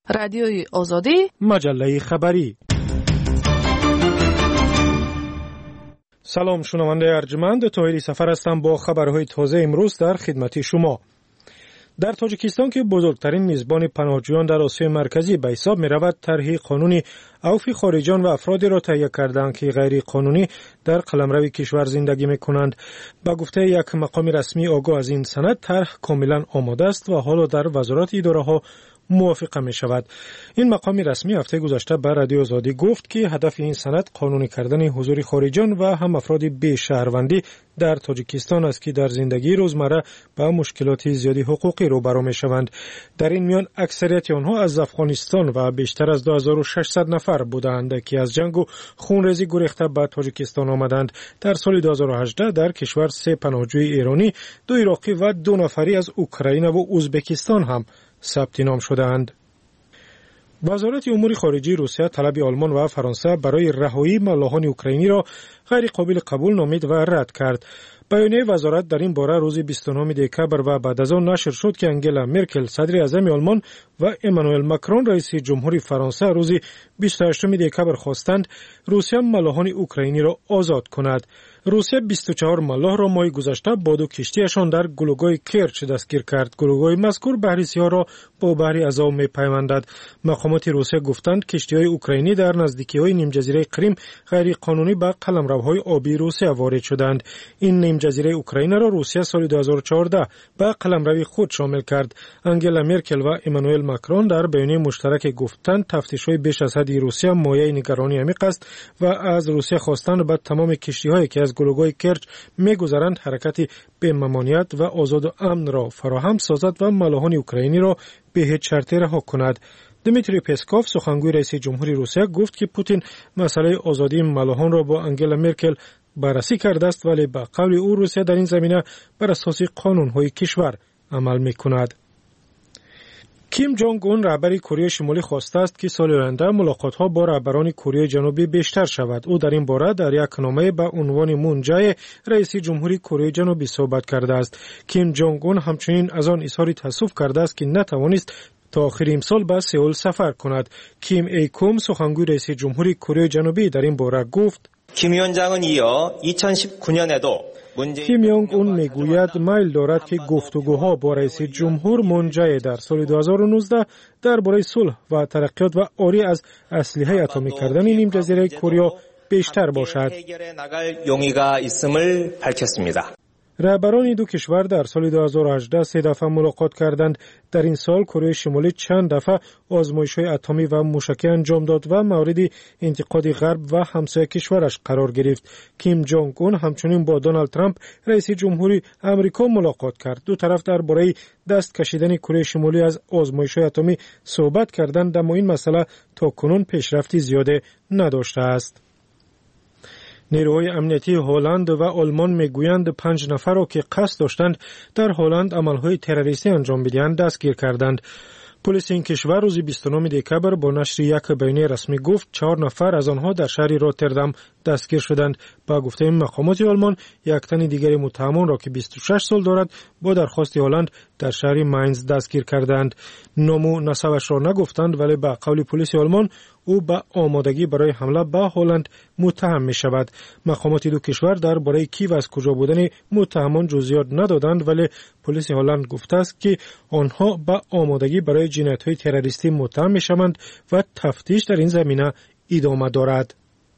رادیوی آزادی، مجله خبری. سلام شنونده ارجمند، طاهری سفر هستم با خبرهای تازه امروز در خدمت شما. در تاجیکستان که بزرگترین میزبان پناهجویان در آسیای مرکزی به حساب می رود، طرح قانونی عفو خارجیان و افرادی را تهیه کردند که غیر قانونی در قلمرو کشور زندگی می کنند. با گفته یک مقام رسمی آگاه از این سند، طرح کاملا آماده است و حالا در وزارت اداره ها موافقه می شود. این مقام رسمی هفته گذشته به رادیو آزادی گفت که هدف این سند قانونی کردن حضور خارجیان و هم افراد بی شهروندی در تاجیکستان است که در زندگی روزمره با مشکلات زیادی حقوقی روبرو می شوند. در این میان اکثریت آنها از افغانستان و بیشتر از 2600 نفر بودند که از جنگ و خونریزی گریخته به تاجیکستان آمدند. در سال 2018 در کشور 3 پناهجوی ایرانی، 2 عراقی و 2 نفری از اوکراین و ازبکستان هم ثبت نام شدند. وزارت امور خارجه روسیه طلب آلمان و فرانسه برای رهایی ملاحان اوکراینی را غیر قابل قبول نامید و رد کرد. بیانیه وزارت در این باره روز 29 دکبر و بعد از آن نشر شد که انگلا مرکل صدر اعظم آلمان و امانوئل ماکرون رئیس جمهوری فرانسه روز 28 دکبر خواستند روسیه ملاحان اوکراینی را آزاد کند. روسیه 24 ملاح را ماه گذشته با 2 کشتیشان در گلوگاه کرچ دستگیر کرد. گلوگاه مذکور بحری‌ها را با بحر ازاو می‌پیوندد. مقامات روسیه گفتند کشتی‌های اوکراینی در نزدیکی‌های نیمجزیره کریم غیر قانونی به قلمروهای آبی روسیه وارد شدند. این نیمجزیره اوکراین را روسیه سال 2014 به قلمرو خود شامل کرد. انگلا مرکل و امانوئل ماکرون در بیانیه مشترک گفتند تفتیش‌های بیش از حد روسیه مایه نگرانی عمیق است و از روسیه خواستند به تمام کشتی‌هایی که از گلوگاه کرچ می‌گذرند حرکت به ممانعت و آزاد و امن را فراهم سازد و ملاحان اوکراینی را به هیچ شرطی رها کند. دمیتری پسکوف سخنگوی رئیس جمهوری روسیه گفت که پوتین مسئله آزادی ملاحان را با انگلا مرکل بررسی کرده است، ولی با قول او روسیه در این زمینه بر اساس قانون‌های کشور عمل می‌کند. کیم جونگ اون رهبر کره شمالی خواسته است که سال آینده ملاقات‌ها با رهبران کره جنوبی بیشتر شود. او در این باره در یک نامه با عنوان مون جای رئیس جمهوری کره جنوبی صحبت کرده است. کیم جونگ اون همچنین از آن اظهار تأسف کرده است که نتوانست تا آخر امسال به سئول سفر کند. کیم ای کوم سخنگوی رئیس جمهوری کره جنوبی در این باره گفت: کیم 위원장은 이어 2019년에도 کیم یونگ اون میگوید میل دارد که گفتگوها با رئیس جمهور مون جای در سال 2019 درباره صلح و ترقیات و عاری از اسلحه اتمی کردن نیمجزیره کره بیشتر باشد. رهبران دو کشور در سال 2018 3 دفعه ملاقات کردند. در این سال کره شمالی چند دفعه آزمایش‌های اتمی و موشکی انجام داد و مورد انتقاد غرب و همسایه کشورش قرار گرفت. کیم جونگ اون همچنین با دونالد ترامپ رئیس جمهوری آمریکا ملاقات کرد. دو طرف درباره دست کشیدن کره شمالی از آزمایش‌های اتمی صحبت کردند، اما این مسئله تاکنون پیشرفتی زیاده نداشته است. نیروهای امنیتی هلند و آلمان میگویند 5 نفر را که قصد داشتند در هلند عملهای تروریستی انجام بدهند دستگیر کردند. پلیس این کشور روز 29 دکبر با نشر یک بیانیه رسمی گفت 4 نفر از آنها در شهر روتردام دستگیر شدند. با گفته مقامات آلمان یک تن دیگر متهم را که 26 سال دارد با درخواست هلند در شهر ماینز دستگیر کردند. نام و نسبش را نگفتند، ولی با قول پلیس آلمان او با آمادگی برای حمله به هلند متهم می شود. مقامات دو کشور درباره کی و از کجا بودن متهمان جزئیات ندادند، ولی پلیس هلند گفته است که آنها با آمادگی برای جنایت‌های تروریستی متهم می شوند و تفتیش در این زمینه ادامه دارد.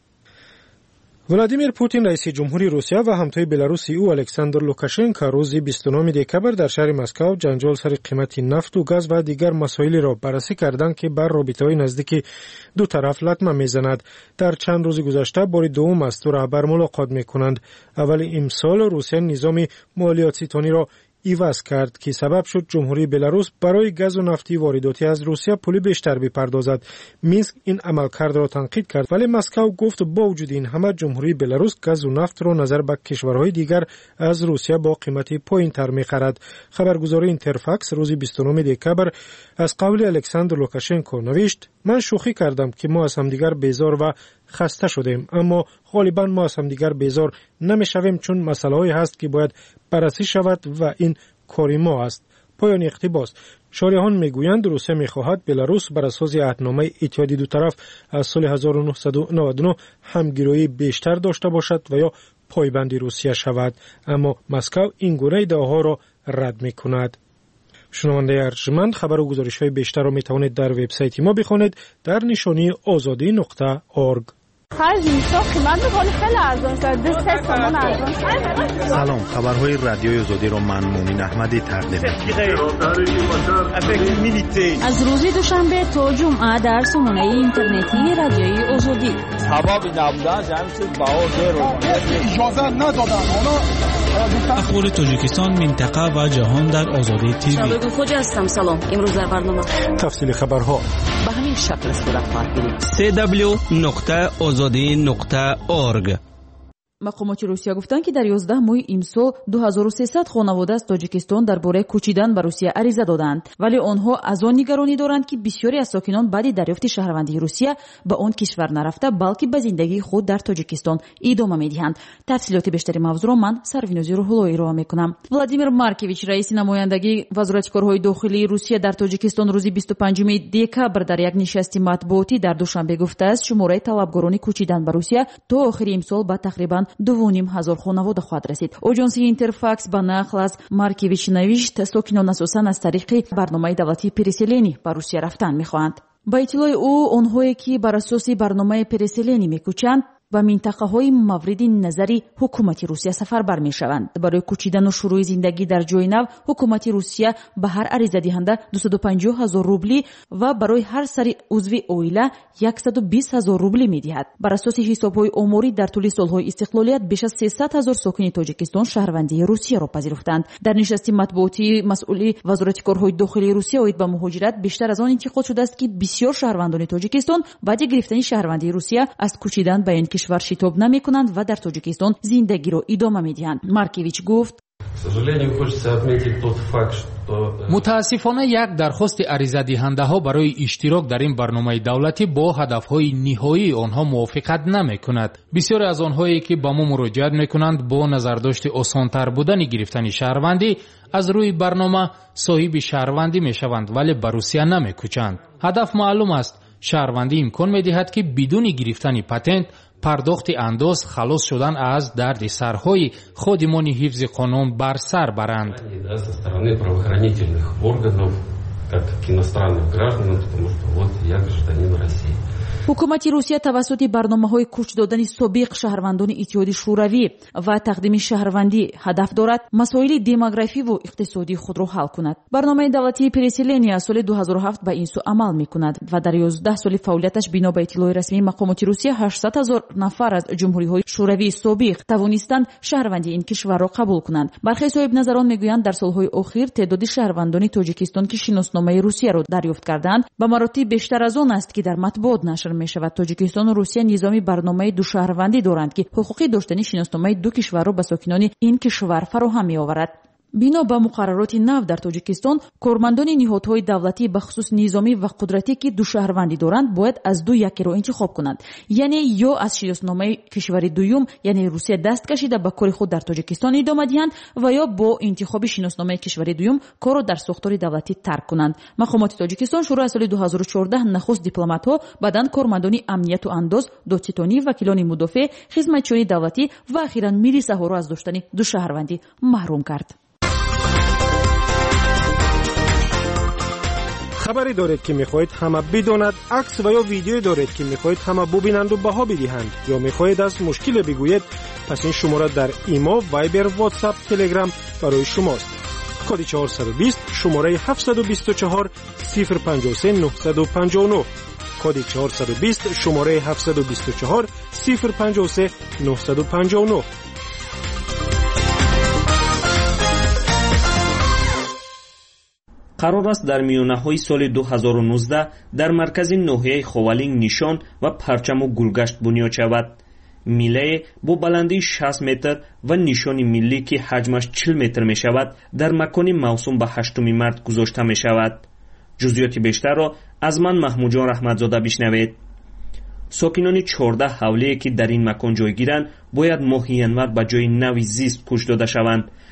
ولادیمیر پوتین رئیس جمهوری روسیه و همتای بلاروس او الکساندر لوکاشنکو روز 29 دکبر در شهر مسکو جنجال سر قیمت نفت و گاز و دیگر مسائلی را بررسی کردند که بر رابطه‌های نزدیک دو طرف لطمه می‌زند. در چند روز گذشته بار دوم است دو رهبر ملاقات می‌کنند. اول امسال روسیه نظام مالیات ستانی را عوض کرد که سبب شد جمهوری بلاروس برای گاز و نفتی وارداتی از روسیه پول بیشتر بپردازد. مینسک این عملکرد را تنقید کرد، ولی مسکو گفت با وجود این همه جمهوری بلاروس گاز و نفت را نظر به کشورهای دیگر از روسیه با قیمت پایین‌تر می‌خرد. خبرگزاری اینترفاکس روز 29 دکبر از قول الکساندر لوکاشنکو نوشت: من شوخی کردم که ما از همدیگر بیزار و خسته شدیم، اما غالبا ما از همدیگر بیزار نمی‌شویم چون مسائلی هست که باید بررسی شود و این کاری ما است. پایان اقتباس. شارحان میگویند روسیه میخواهد بلاروس بر اساس عهدنامه اتحادیه دو طرف از سال 1999 همگرایی بیشتر داشته باشد و یا پایبند روسیه شود، اما مسکو این گونه ادعاها را رد میکند. شنونده ارجمند، خبر و گزارش‌های بیشتر را میتوانید در وبسایت ما بخوانید در نشانی azadi.org. سلام، خبرهای رادیوی آزادی را من مومن احمدی تقدیم می‌کنم. از روز دوشنبه تا جمعه در سامانه اینترنتی رادیوی آزادی. اخبار تاجیکستان، منطقه و جهان در آزادی تیوی. شبکه خوج هستم. سلام. امروز در برنامه تفصیل خبرها به همین شکل صورت خواهد گرفت. www.azadi.org. مقامات روسیه گفتند که در 11 ماه امسال 2300 خانواده از تاجیکستان درباره کوچیدن به روسیه عریضه دادند، ولی آنها از آن نگرانی دارند که بسیاری از ساکنان بعد دریافت شهروندی روسیه به آن کشور نرفته بلکه به زندگی خود در تاجیکستان ادامه میدهند. تفصیلات بیشتری موضوع را من سروینوزی روح‌اللهی ارائه میکنم. ولادیمیر مارکویچ رئیس نمایندگی وزارت کارهای داخلی روسیه در تاجیکستان روز 25 دکبر در یک نشست مطبوعاتی در دوشنبه گفته است شماره طلبکاران کوچیدن به روسیه تا آخر امسال به تقریبا 2,500 خانواده خواهد رسید. اژانسی اینترفاکس با نقل از مارکویچ نوشت ساکنان اساساً از طریق برنامه دولتی پرسلینی به روسیه رفتن می‌خواهند. با اطلاع او آنهایی که بر اساس برنامه پرسلینی می‌کوچند به منطقه‌های مورد نظری حکومت روسیه سفر برمی‌شوند. برای کوچیدن و شروع زندگی در جای نو حکومت روسیه به هر عریضه دهنده 250,000 روبلی و برای هر سری عضو عائله 120,000 روبلی می‌دهد. بر اساس حساب‌های آماری در طول سال‌های استقلالیت بیش از 300,000 ساکن تاجیکستان شهروندی روسیه را پذیرفتند. در نشست مطبوعاتی مسئول وزارت کارهای داخلی روسیه اوید به مهاجرت بیشتر از آن انتقاد شده است که بسیار شهروندان تاجیکستان بعد گرفتن شهروندی روسیه از کوچیدن به این کشور شتاب نمی‌کنند و در تاجیکستان زندگی را ادامه می‌دهند. مارکویچ گفت متاسفانه یک درخواست عریضه دهنده‌ها برای اشتراک در این برنامه دولتی با هدف‌های نهایی آنها موافقت نمی‌کند. بسیاری از آنهایی که با ما مراجعت می‌کنند با نظرداشت آسان‌تر بودن گرفتن شهروندی از روی برنامه صاحب شهروندی می‌شوند ولی به روسیه نمی‌کوچند. هدف معلوم است. شهروندی امکان می‌دهد که بدون گرفتن پتنت پرداخت انداز خلاص شدن از درد سرهای خادمان حفظ قانون بر سر برند. حکومت روسیه توسط برنامه‌های کوچ دادن سابق شهروندان اتحادیه شوروی و تقدیم شهروندی هدف دارد مسائل دموگرافی و اقتصادی خود را حل کند. برنامه دولتی پرسلینی از سال 2007 به این سو عمل می‌کند و در 11 سال فعالیتش بنا به اطلاع رسمی مقامات روسیه 800,000 نفر از جمهوری‌های شوروی سابق توانستند شهروندی این کشور را قبول کنند. برخی صاحب نظران می‌گویند در سال‌های اخیر تعداد شهروندان تاجیکستان که شناسنامه روسیه را دریافت کردند به مراتب بیشتر از آن است که در مطبوعات نشر می‌شود. تاجیکستان و روسیه نظامی برنامه دو شهروندی دارند که حقوقی داشتن شناسنامه دو کشور را به ساکنان این کشور فراهم می‌آورد. بنا به مقررات نو در تاجیکستان کارمندان نهادهای دولتی به خصوص نظامی و قدرتی که دو شهروندی دارند باید از دو یکی را انتخاب کنند، یعنی یا از شناسنامه کشور دوم یعنی روسیه دست کشیده به کار خود در تاجیکستان ادامه دهند و یا با انتخاب شناسنامه کشور دوم کار را در ساختار دولتی ترک کنند. مقامات تاجیکستان شروع از سال 2014 نخست دیپلمات‌ها، بعداً کارمندان امنیت و انداز، دادستانی، وکیلان مدافع، خدمتچیان دولتی و اخیراً میلیس‌ها را از داشتن دو شهروندی محروم کرد. خبری دارید که میخواهید همه بداند، عکس و یا ویدیو دارید که میخواهید همه ببینند و بها بدهند، یا میخواهید از مشکل بگویید، پس این شماره در ایما، وایبر، واتساپ، تلگرام برای شماست. کد 420 شماره 724 053 959 کد 420 شماره 724 053 959. قرار است در میانه‌های سال 2019 در مرکز ناحیه خوالینگ نشان و پرچم و گلگشت بنیاد شود. میله با بلندی 60 متر و نشان ملی که حجمش 40 متر می شود در مکان موسوم به 8 مارس گذاشته می شود. جزئیات بیشتر را از من محمود جان رحمتزاده بشنوید. ساکنان 14 حوله که در این مکان جای گیرند باید ماهی انور به جای نوی زیست کوچ داده شوند.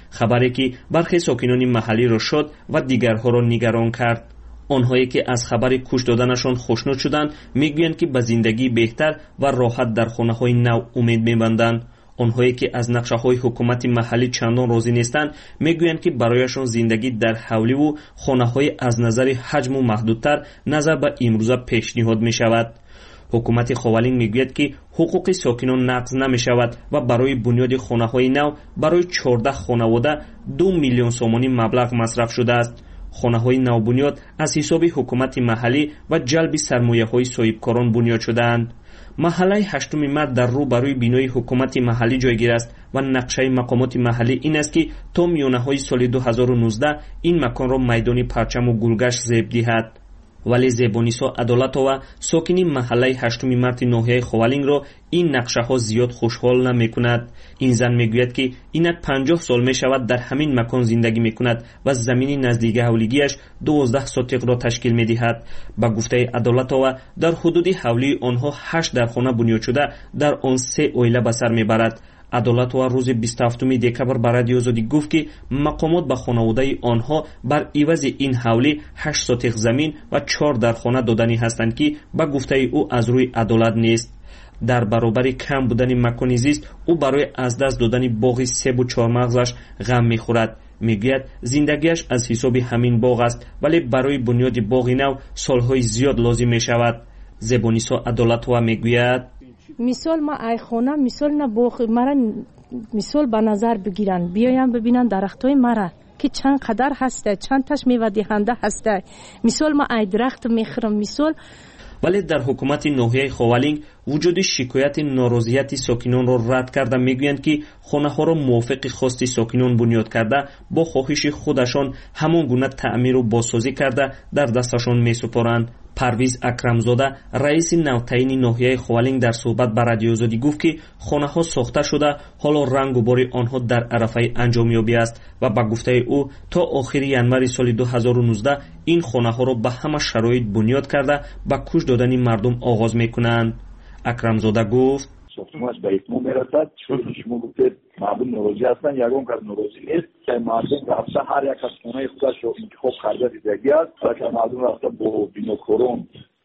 خبری که برخی ساکنان محلی را شد و دیگرها را نگران کرد. آنهایی که از خبر کش دادنشان خوشنود شدند میگویند که به زندگی بهتر و راحت در خانه‌های نو امید می‌بندند. آنهایی که از نقشه‌های حکومت محلی چندان راضی نیستند میگویند که برایشان زندگی در حولی و خانه‌های از نظر حجم و محدودتر نظر به امروزه پیشنهاد می‌شود. حکومت خوالینگ میگوید که حقوق ساکنان نقض نمی‌شود و برای بنیاد خانه‌های نو برای 14 خانواده 2 میلیون سومانی مبلغ مصرف شده است. خانه‌های نوبنیاد از حساب حکومت محلی و جلب سرمایه‌های صاحبکاران بنیاد شده‌اند. محله 8 مرد در رو برای بینای حکومت محلی جایگیر است و نقشه مقامات محلی این است که تا میانه‌های سال 2019 این مکان را میدان پرچم و گلگشت زیب دهد. ولی زیبانیسا عدالتова ساکنی محله 8 مرد ناحیه خوالینگ را این نقشه ها زیاد خوشحال نمی کند. این زن می گوید که اینک 50 سال می شود در همین مکان زندگی می کند و زمین نزدیک حولیگیش 12 سوتق را تشکیل می دهد. با گفته عدالتова در حدود حولی آنها 8 در خانه بنیاد شده در آن 3 اویله به سر می برد. عدالتова روز 27 دکبر به رادیو آزادی گفت که مقامات به خانواده آنها بر عوض این حولی 8 سوتق زمین و 4 در خانه دادنی هستند که به گفته او از روی عدالت نیست. در برابر کم بودن مکان زیست او برای از دست دادن باغ سیب و چهارمغزش غم میخورد. میگوید زندگیش از حساب همین باغ است ولی برای بنیاد باغ نو سالهای زیاد لازم میشود. زبانیسا عدالتова میگوید مثال ما ای خانه مثال نه باغ مرا مثال به نظر بگیرن بیاین ببینن درختای مرا که چند قدر هسته چند تاش میوه دهنده هسته مثال ما ای درخت میخرم مثال. ولی در حکومت ناحیه خوالینگ وجود شکایت ناراضیت ساکنان را رد کرده میگویند که خانه ها را موافق خواست ساکنان بنیاد کرده با خواهش خودشان همان گونه تعمیر و بازسازی کرده در دستشان میسپارند. پرویز اکرمزاده رئیس نوتعیین ناحیه خوالینگ در صحبت با رادیو آزادی گفت که خانه ها ساخته شده حالا رنگ و بار آنها در عرفه انجامیابی است و با گفته او تا آخر ینور سال 2019 این خانه ها را به همه شرایط بنیاد کرده با کوش دادن مردم آغاز میکنند. اکرمزاده گفت ساختمانش به اتمام میرسد. چون شما گفتید مردم ناراضی هستند، یگان کس ناراضی نیست که مردم رفته هر یک از خانه خودش رو انتخاب کرده زندگی است و که مردم رفته با بیناکاران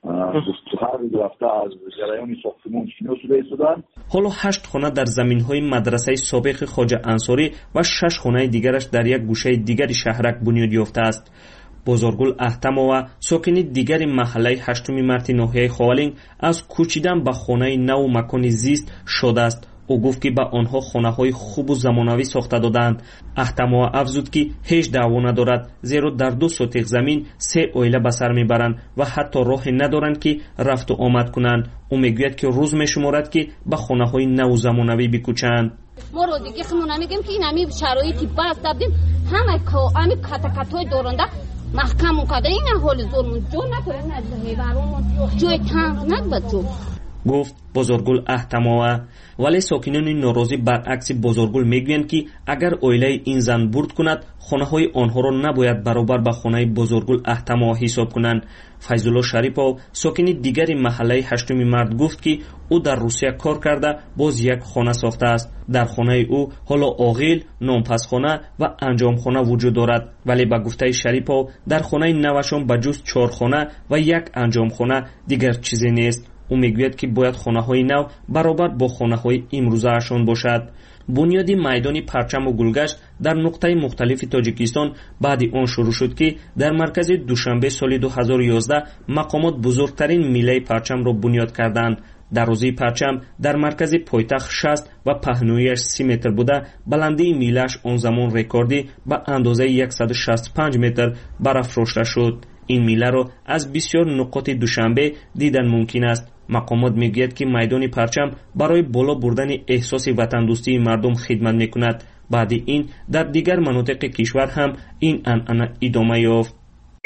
هر رفته از جریان ساختمان شناس شده ایستادند. حالا 8 خانه در زمین‌های مدرسه سابق خواجه انصاری و 6 خانه دیگرش در یک گوشه دیگر شهرک بنیاد یافته است. بزرگل احتمова ساکن دیگر محله 8 مرد ناحیه خوالینگ از کوچیدن به خانه نو و مکان زیست شده است. او گفت که به آنها خانه‌های خوب و زمانوی ساخته دادند. احتموا افزود که هیچ دعوا ندارد زیرا در 2 سوتق زمین 3 اویله به سر میبرند و حتی راه ندارند که رفت و آمد کنند. او میگوید که روز میشمارد که به خانه‌های نو و زمانوی بکوچند. ما رو دیگه خمونا میگیم که این همین شرایطی بس دادیم همه کاتای دورنده محکم مقدر این حال زورمون جو نکنه نزدهی برامون جوی تنگ نبود. گفت بزرگل احتموا. ولی ساکنان ناراضی برعکس بزرگل میگویند که اگر اویله این زن برد کند خانه های آنها را نباید برابر به خانه بزرگل احتموا حساب کنند. فیضالله شریپov ساکن دیگر محله 8 مرد گفت که او در روسیه کار کرده باز یک خانه ساخته است. در خانه او حالا عاقل، نامپسخانه و انجامخانه وجود دارد. ولی به گفته شریپov در خانه نوشان بجز 4 خانه و 1 انجامخانه دیگر چیزی نیست. او میگوید که باید خانه‌های نو برابر با خانه‌های امروزه‌شان باشد. بنیاد میدان پرچم و گلگشت در نقطه مختلف تاجیکستان بعد آن شروع شد که در مرکز دوشنبه سال 2011 مقامات بزرگترین میله پرچم را بنیاد کردند. دروازه پرچم در مرکز پایتخت 60 و پهنویش 30 متر بوده. بلندی میله‌اش آن زمان رکوردی به اندازه 165 متر برافراشته شد. این میله را از بسیار نقاط دوشنبه دیدن ممکن است. مقامات میگوید که میدان پرچم برای بالا بردن احساس وطن دوستی مردم خدمت میکند. بعد این در دیگر مناطق کشور هم این عنعنه ادامه یافت.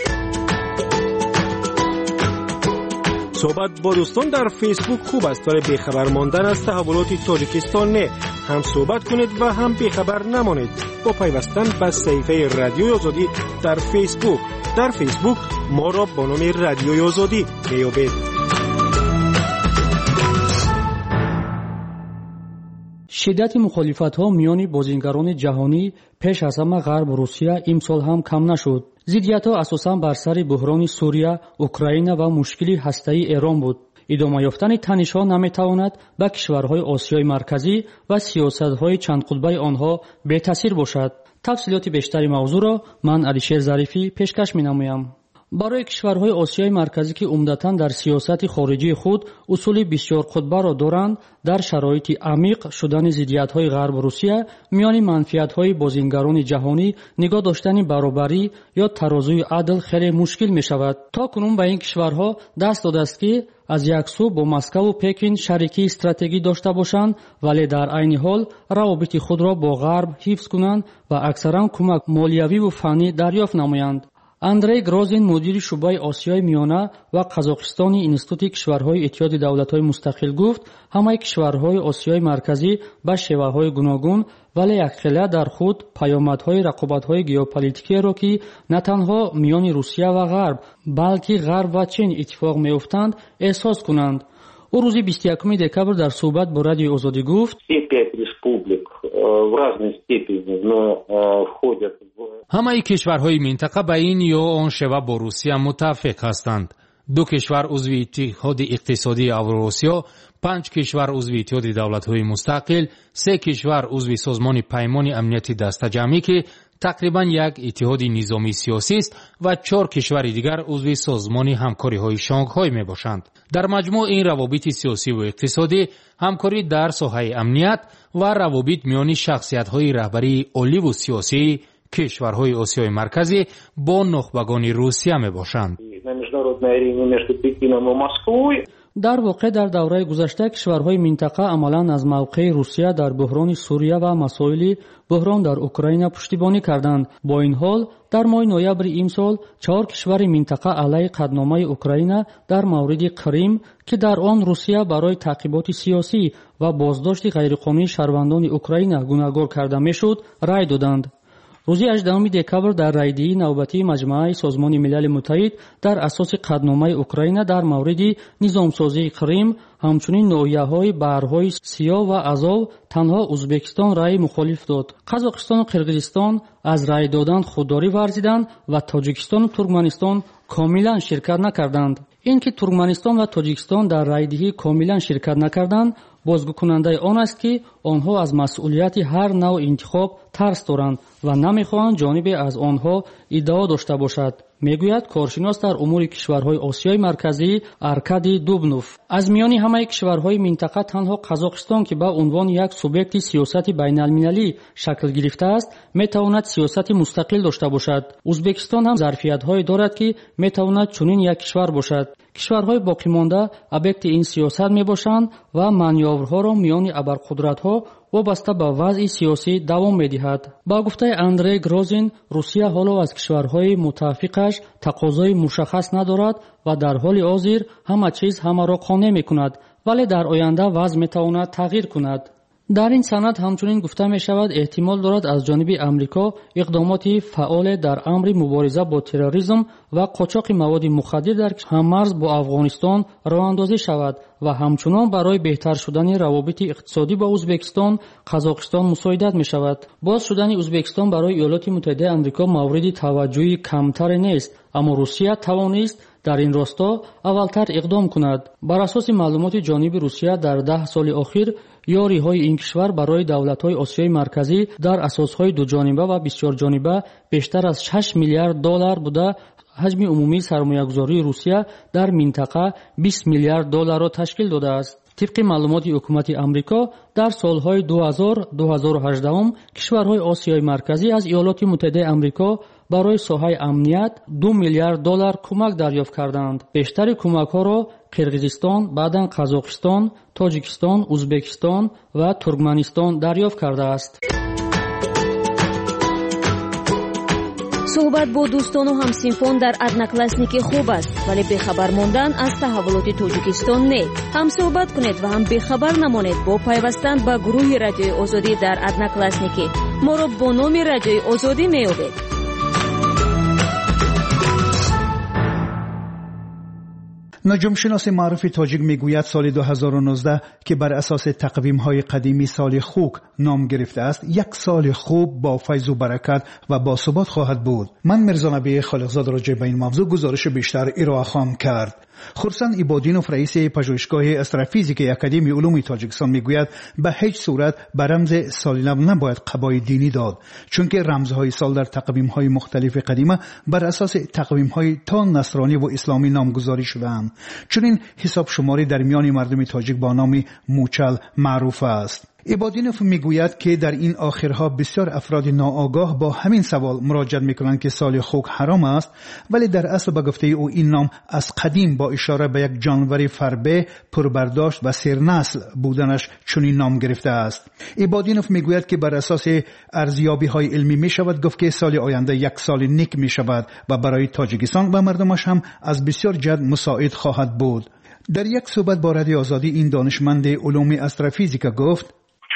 صحبت با دوستان در فیسبوک خوب است ولی بیخبر ماندن از تحولات تاجیکستان نه. هم صحبت کنید و هم بیخبر نمانید با پیوستن به صفحه رادیو آزادی در فیسبوک. در فیسبوک ما را با نام رادیو آزادی میابید. шиддати мухолифатҳо миёни бозингарони ҷаҳонӣ пеш аз ҳама ғарб Русия имсол ҳам кам нашуд. Зиддиятҳо асосан бар сари буҳрони Сурия, Украина ва мушкили ҳастаии Эрон буд. идома ёфтани танишҳо наметавонад ба кишварҳои Осиёи марказӣ ва сиёсатҳои чандқутбаи онҳо бетаъсир бошад. тафсилоти бештари мавзӯъро ман Алишер Зарифӣ пешкаш менамоям. барои кишварҳои Осиёи марказӣ ки умдатан дар сиёсати хориҷии худ усули бисёрқутбаро доранд, дар шароити амиқ шудани зиддиятҳои ғарб Русия миёни манфиатҳои бозингарони ҷаҳонӣ нигоҳ доштани баробарӣ ё тарозуи адл хеле мушкил мешавад. то кунун ба ин кишварҳо даст додааст ки аз як сӯ бо Москву Пекин шарикии стратегӣ дошта бошанд, вале дар айни ҳол равобити худро бо ғарб ҳифз кунанд ва аксаран кӯмак молиявиву фаннӣ дарёфт намоянд. Андрей Грозин, мудири шуъбаи Осиёи Миёна ва Қазоқистони Институти кишварҳои Иттиҳоди давлатҳои мустақил гуфт, ҳамаи кишварҳои Осиёи марказӣ ба шеваҳои гуногун вале якхела дар худ паёмадҳои рақобатҳои геополитикиеро ки на танҳо миёни Русия ва Ғарб, балки Ғарб ва Чин иттифоқ меёфтанд, эҳсос кунанд. ӯ рӯзи 21 декабр дар суҳбат бо Радиои Озодӣ гуфт: ҳамаи кишварҳои минтақа ба ин ё он шева бо Русия муттафиқ ҳастанд. 2 кишвар узви Иттиҳоди иқтисодии Авросиё, 5 кишвар узви Иттиҳоди давлатҳои мустақил, 3 кишвар узви Созмони Паймони амнияти дастаҷамъӣ ки тақрибан як иттиҳоди низомии сиёсист ва 4 кишвари дигар узви Созмони ҳамкориҳои Шонгҳой мебошанд. дар маҷмӯъ ин равобити сиёсиву иқтисодӣ, ҳамкорӣ дар соҳаи амният ва равобит миёни шахсиятҳои раҳбарии оливу сиёсии кишварҳои Осиёи марказӣ бо нухбагони Русия мебошанд. дар воқеъ дар давраи гузашта кишварҳои минтақа амалан аз мавқеи Русия дар буҳрони Сурия ва масоили буҳрон дар Украина пуштибонӣ карданд. бо ин ҳол дар моҳи ноябри имсол 4 кишвари минтақа алайҳи қатномаи Украина дар мавриди Крим, ки дар он Русия барои таъқиботи сиёсӣ ва боздошти ғайриқонунии шаҳрвандони Украина гунahгор карда мешуд, рай доданд. рӯзи 18 декабр дар райдии навбатии Маҷмӯаи Созмони Милали Муттаҳид дар асоси қатномаи Украина дар мавриди низомсозии Крим, ҳамчунин ноҳияҳои баҳрҳои Сиёҳ ва Азов, танҳо Узбекистон раи мухолиф дод. Қазоқистону Қирғизистон аз рай додан худдорӣ варзиданд ва Тоҷикистону Туркманистон комилан ширкат накарданд. ин ки Туркманистон ва Тоҷикистон дар райдиҳӣ комилан ширкат накарданд, бозгӯкунандаи он аст ки онҳо аз масъулияти ҳар навъи интихоб тарс доранд ва намехоҳанд ҷонибе аз онҳо иддао дошта бошад, мегӯяд коршинос дар умури кишварҳои Осиёи марказӣ Аркадий Дубнов. аз миёни ҳамаи кишварҳои минтақа танҳо Қазоқистон, ки ба унвони як субъекти сиёсати байналмилалӣ шакл гирифтааст, метавонад сиёсати мустақил дошта бошад. Узбекистон ҳам зарфиятҳое дорад, ки метавонад чунин як кишвар бошад. кишварҳои боқимонда объекти ин сиёсат мебошанд ва манёврҳоро миёни абарқудратҳо вобаста ба вазъи сиёсӣ давом медиҳад. ба гуфтаи Андрей Грозин, Русия ҳоло аз кишварҳои мутафиқаш тақозои мушаххас надорад ва дар ҳоли ҳозир ҳама чиз ҳамаро қонеъ мекунад, вале дар оянда вазъ метавонад тағйир кунад. дар ин санад ҳамчунин гуфта мешавад, эҳтимол дорад аз ҷониби Амрико иқдомоти фаъоле дар амри мубориза бо терроризм ва қочоқи маводи мухаддир дар ҳаммарз бо Афғонистон роҳандозӣ шавад ва ҳамчунон барои беҳтар шудани равобити иқтисодӣ бо Узбекистон, Қазоқистон мусоидат мешавад. боз шудани Узбекистон барои Иёлоти Муттаҳидаи Амрико мавриди таваҷҷӯҳи камтаре нест, аммо Русия тавонист дар ин росто аввалтар иқдом кунад. бар асоси маълумоти ҷониби Русия дар 10 соли охир ёриҳои ин кишвар барои давлатҳои Осиёи марказӣ дар асосҳои дуҷониба ва бисёрҷониба бештар аз $6 миллиард буда, ҳаҷми умумии сармоягузории Русия дар минтақа $20 миллиардро ташкил додааст. тибқи маълумоти ҳукумати Амрико, дар солҳои 2000-2018 кишварҳои Осиёи марказӣ аз Иёлоти Муттаҳидаи Амрико барои соҳаи амният $2 миллиард кӯмак дарёфт карданд. бештари кӯмакҳоро Қирғизистон, баъдан Қазоқистон, Тоҷикистон, Узбекистон ва Туркманистон дарёфт кардааст. суҳбат бо дӯстону ҳамсинфон дар одноклассники хуб аст, вале бехабар мондан аз таҳаввулоти Тоҷикистон не. ҳам суҳбат кунед ва ҳам бехабар намонед бо пайвастан ба гурӯҳи Радиои Озодӣ дар одноклассники. моро бо номи Радиои Озодӣ меёбед. نجوم شناس معروف تاجیک میگوید سال 2019 که بر اساس تقویم‌های قدیمی سال خوک نام گرفته است، یک سال خوب با فیض و برکت و با ثبات خواهد بود. من میرزا نبی خالقزاد راجع به این موضوع گزارش بیشتر ارائه خواهم کرد. خورسند ایبادینوف رئیس پژوهشگاه استرافیزیک اکادمی علوم تاجیکستان میگوید به هیچ صورت به رمز سال نو نباید قبای دینی داد، چون که رمزهای سال در تقویم‌های مختلف قدیمه بر اساس تقویم‌های تا نصرانی و اسلامی نامگذاری شده‌اند. چنین حساب شماری در میان مردم تاجیک با نام موچل معروف است. ایبادینوف میگوید که در این آخرها بسیار افراد ناآگاه با همین سوال مراجعه میکنند که سال خوک حرام است، ولی در اصل به گفته او این نام از قدیم با اشاره به یک جانور فربه پربرداشت و سرنسل بودنش چنین نام گرفته است. ایبادینوف میگوید که بر اساس ارزیابی های علمی میشود گفت که سال آینده یک سال نیک میشود و برای تاجیکستان و مردمش هم از بسیار جهت مساعد خواهد بود. در یک صحبت با رادیو آزادی این دانشمند علوم استرافیزیک گفت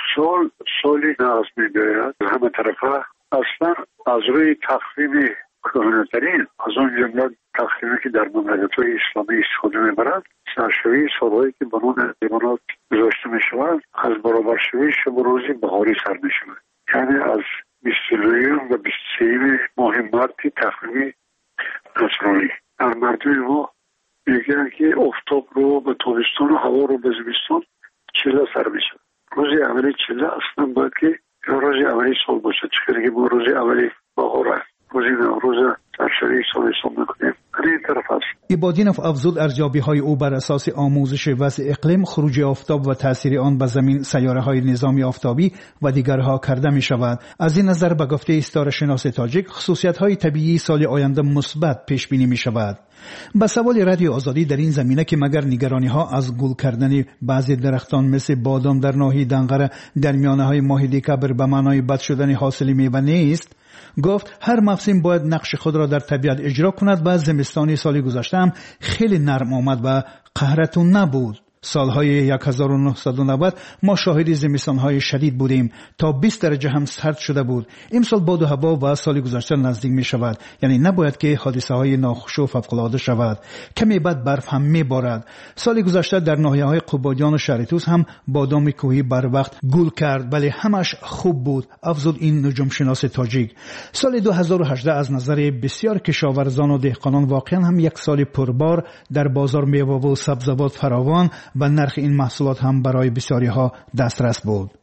سالی ناز می‌گوید همه طرفه اصلا از روی تقویم کهنه‌ترین از اون جمله تقویمی که در مملکت‌های اسلامی استفاده می‌برند سرشوی سالهایی که بنون حیوانات گذاشته می‌شوند از برابرشوی شب و روزی بهاری سر می‌شود، یعنی از 22 و 23 ماه مارتی تقویم نصرانی. در مردم ما میگن که آفتاب رو به تابستان و هوا رو به زمستان چله سر می‌شود. روز اولی چله اصلا باید که روز اولی سال باشه، چخیلی که ما روز اولی بهاره روز نوروز سرشوی سال حساب میکنیم. این طرف هست. ایبادینوف افزود ارزیابی‌های او بر اساس آموزش وضع اقلیم، خروج آفتاب و تاثیر آن به زمین، سیاره‌های نظام آفتابی و دیگرها کرده می‌شود. از این نظر به گفته استاره‌شناس تاجیک خصوصیت‌های طبیعی سال آینده مثبت پیش بینی می‌شود. به سوال رادیو آزادی در این زمینه که مگر نگرانی‌ها از گل کردن بعضی درختان مثل بادام در ناحیه دنقره در میانه‌های ماه دکامبر به معنای بد شدن حاصل میوه نیست، گفت هر موسم باید نقش خود را در طبیعت اجرا کند و زمستانی سال گذشته هم خیلی نرم آمد و قهرتون نبود. سالهای 1990 ما شاهد زمستانهای شدید بودیم تا 20 درجه هم سرد شده بود. امسال باد و هوا و سال گذشته نزدیک می شود، یعنی نباید که حادثه های ناخوش و فوق‌العاده شود. کمی بعد برف هم می بارد. سال گذشته در ناحیه های قبادیان و شهرتوس هم بادام کوهی بر وقت گل کرد، ولی همش خوب بود، افزود این نجوم شناس تاجیک. سال 2018 از نظر بسیار کشاورزان و دهقانان واقعا هم یک سال پربار، در بازار میوه و سبزیجات فراوان و نرخ این محصولات هم برای بسیاری ها دسترس بود.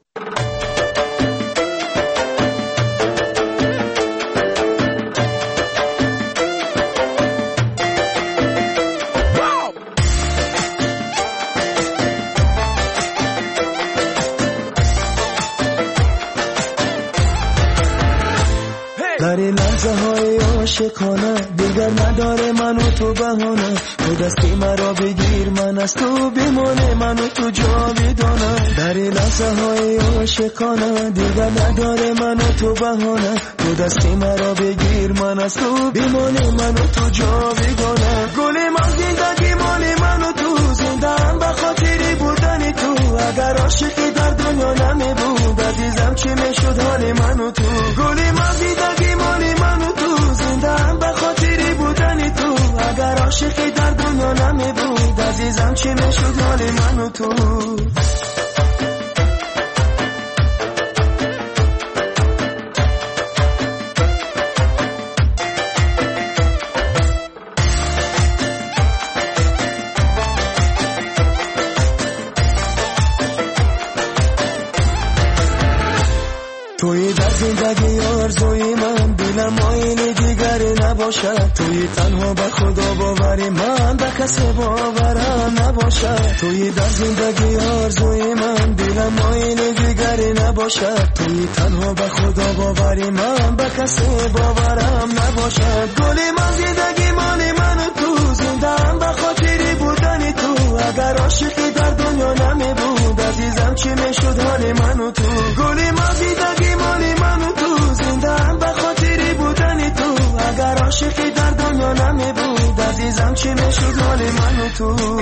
در این لحظه های عاشقانه دیگر نداره من و تو بهانه، تو دستی مرا بگیر من از تو بمانه، من و تو جاودانه. در این لحظه های عاشقانه دیگر نداره من و تو بهانه، تو دستی مرا بگیر من از تو بمانه، من و تو جاودانه. گل من زندگی مال من و تو، زنده هم به خاطر بودن تو. اگر عاشقی در دنیا نمی بود عزیزم چی میشد حال من و تو. گل من زندگی مال من و تو، زنده هم به خاطر بودن تو. اگر عاشقی در دنیا نمی بود عزیزم چی میشد حال من و تو. توی در زندگی آرزوی من دلم آینه دیگری نباشد، توی تنها به خدا باوری من به کسی باورم نباشد. توی در زندگی آرزوی من دلم آینه دیگری نباشد، توی تنها به خدا باوری من به کسی باورم نباشد. گل من زندگی مال من و تو، زنده هم به خاطر بودن تو. اگر عاشقی در دنیا نمی بود عزیزم چی میشد حال من و تو. گل من زندگی مال من و تو، زنده هم به خاطر بودن تو. اگر عاشقی در دنیا نمی بود عزیزم چی میشد حال من و تو.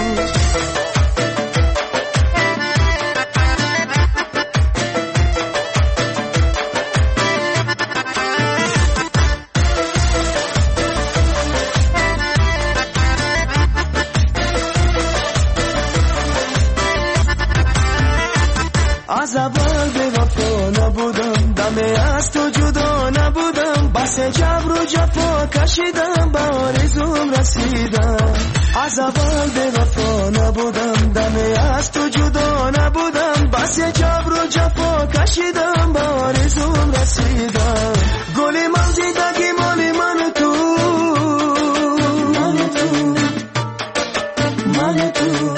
از اول به وفا نبودم، دم از تو جدا نبودم، بس جبر و جفا کشیدم، به آرزوم رسیدم. از اول به وفا نبودم، دم از تو جدا نبودم، بس جبر و جفا کشیدم، به آرزوم رسیدم. گل من زندگی مال من تو، من تو، من تو،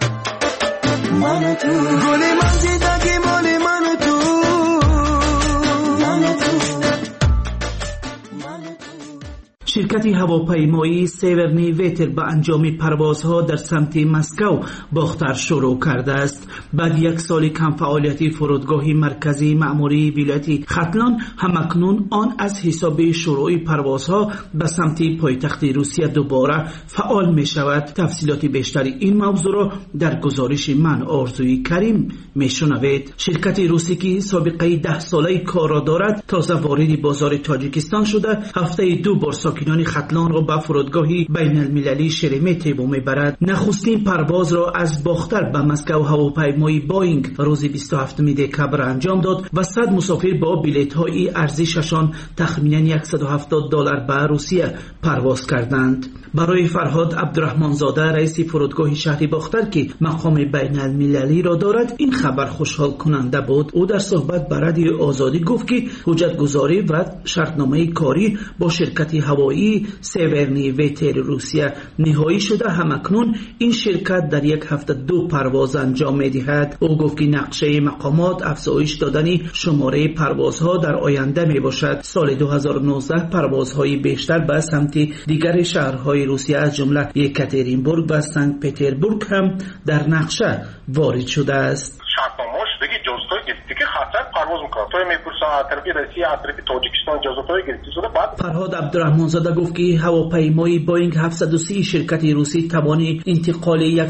من تو، گل من زندگی مال من تو، من تو. شرکت هواپیمایی سیورنی ویتر به انجام پروازها در سمت مسکو باختر شروع کرده است. بعد یک سال کم فعالیتی فرودگاه مرکزی مأموری ولایت ختلان همکنون آن از حساب شروع پروازها به سمت پایتخت روسیه دوباره فعال می شود. تفصیلات بیشتر این موضوع را در گزارش من آرزوی کریم می شنوید. شرکت روسی که سابقه 10 ساله کار را دارد تازه وارد بازار تاجیکستان شده، هفته 2 بار ساکنان ختلان را به فرودگاهی بین المللی شرمتیو میبرد. نخستین پرواز را از باختر به مسکو هواپیمای بوینگ روز 27 دکبر انجام داد و 100 مسافر با بلیط های ارزششان تخمینا $170 به روسیه پرواز کردند. برای فرهاد عبدالرحمن زاده رئیس فرودگاه شهر باختر که مقام بین المللی را دارد این خبر خوشحال کننده بود. او در صحبت به رادیو آزادی گفت که حجت گذاری و شرطنامه کاری با شرکت هوایی سیورنی ویتر روسیه نهایی شده. همکنون این شرکت در یک هفته 2 پرواز انجام می‌دهد. او گفت که نقشه مقامات افزایش دادن شماره پروازها در آینده میباشد. سال 2019 پروازهای بیشتر به سمت دیگر شهرهای روسیه از جمله یکاترینبورگ و سنت پترزبورگ هم در نقشه وارد شده است. شرطنامه‌اش دیگه جزء دیگه خطر پرواز میکنه. تو میپرسن از طرف روسیه از طرف تاجیکستان جزء گرفته شده. بعد فرهاد عبدالرحمن زاده گفت که هواپیمای بوینگ 730 شرکت روسی توان انتقال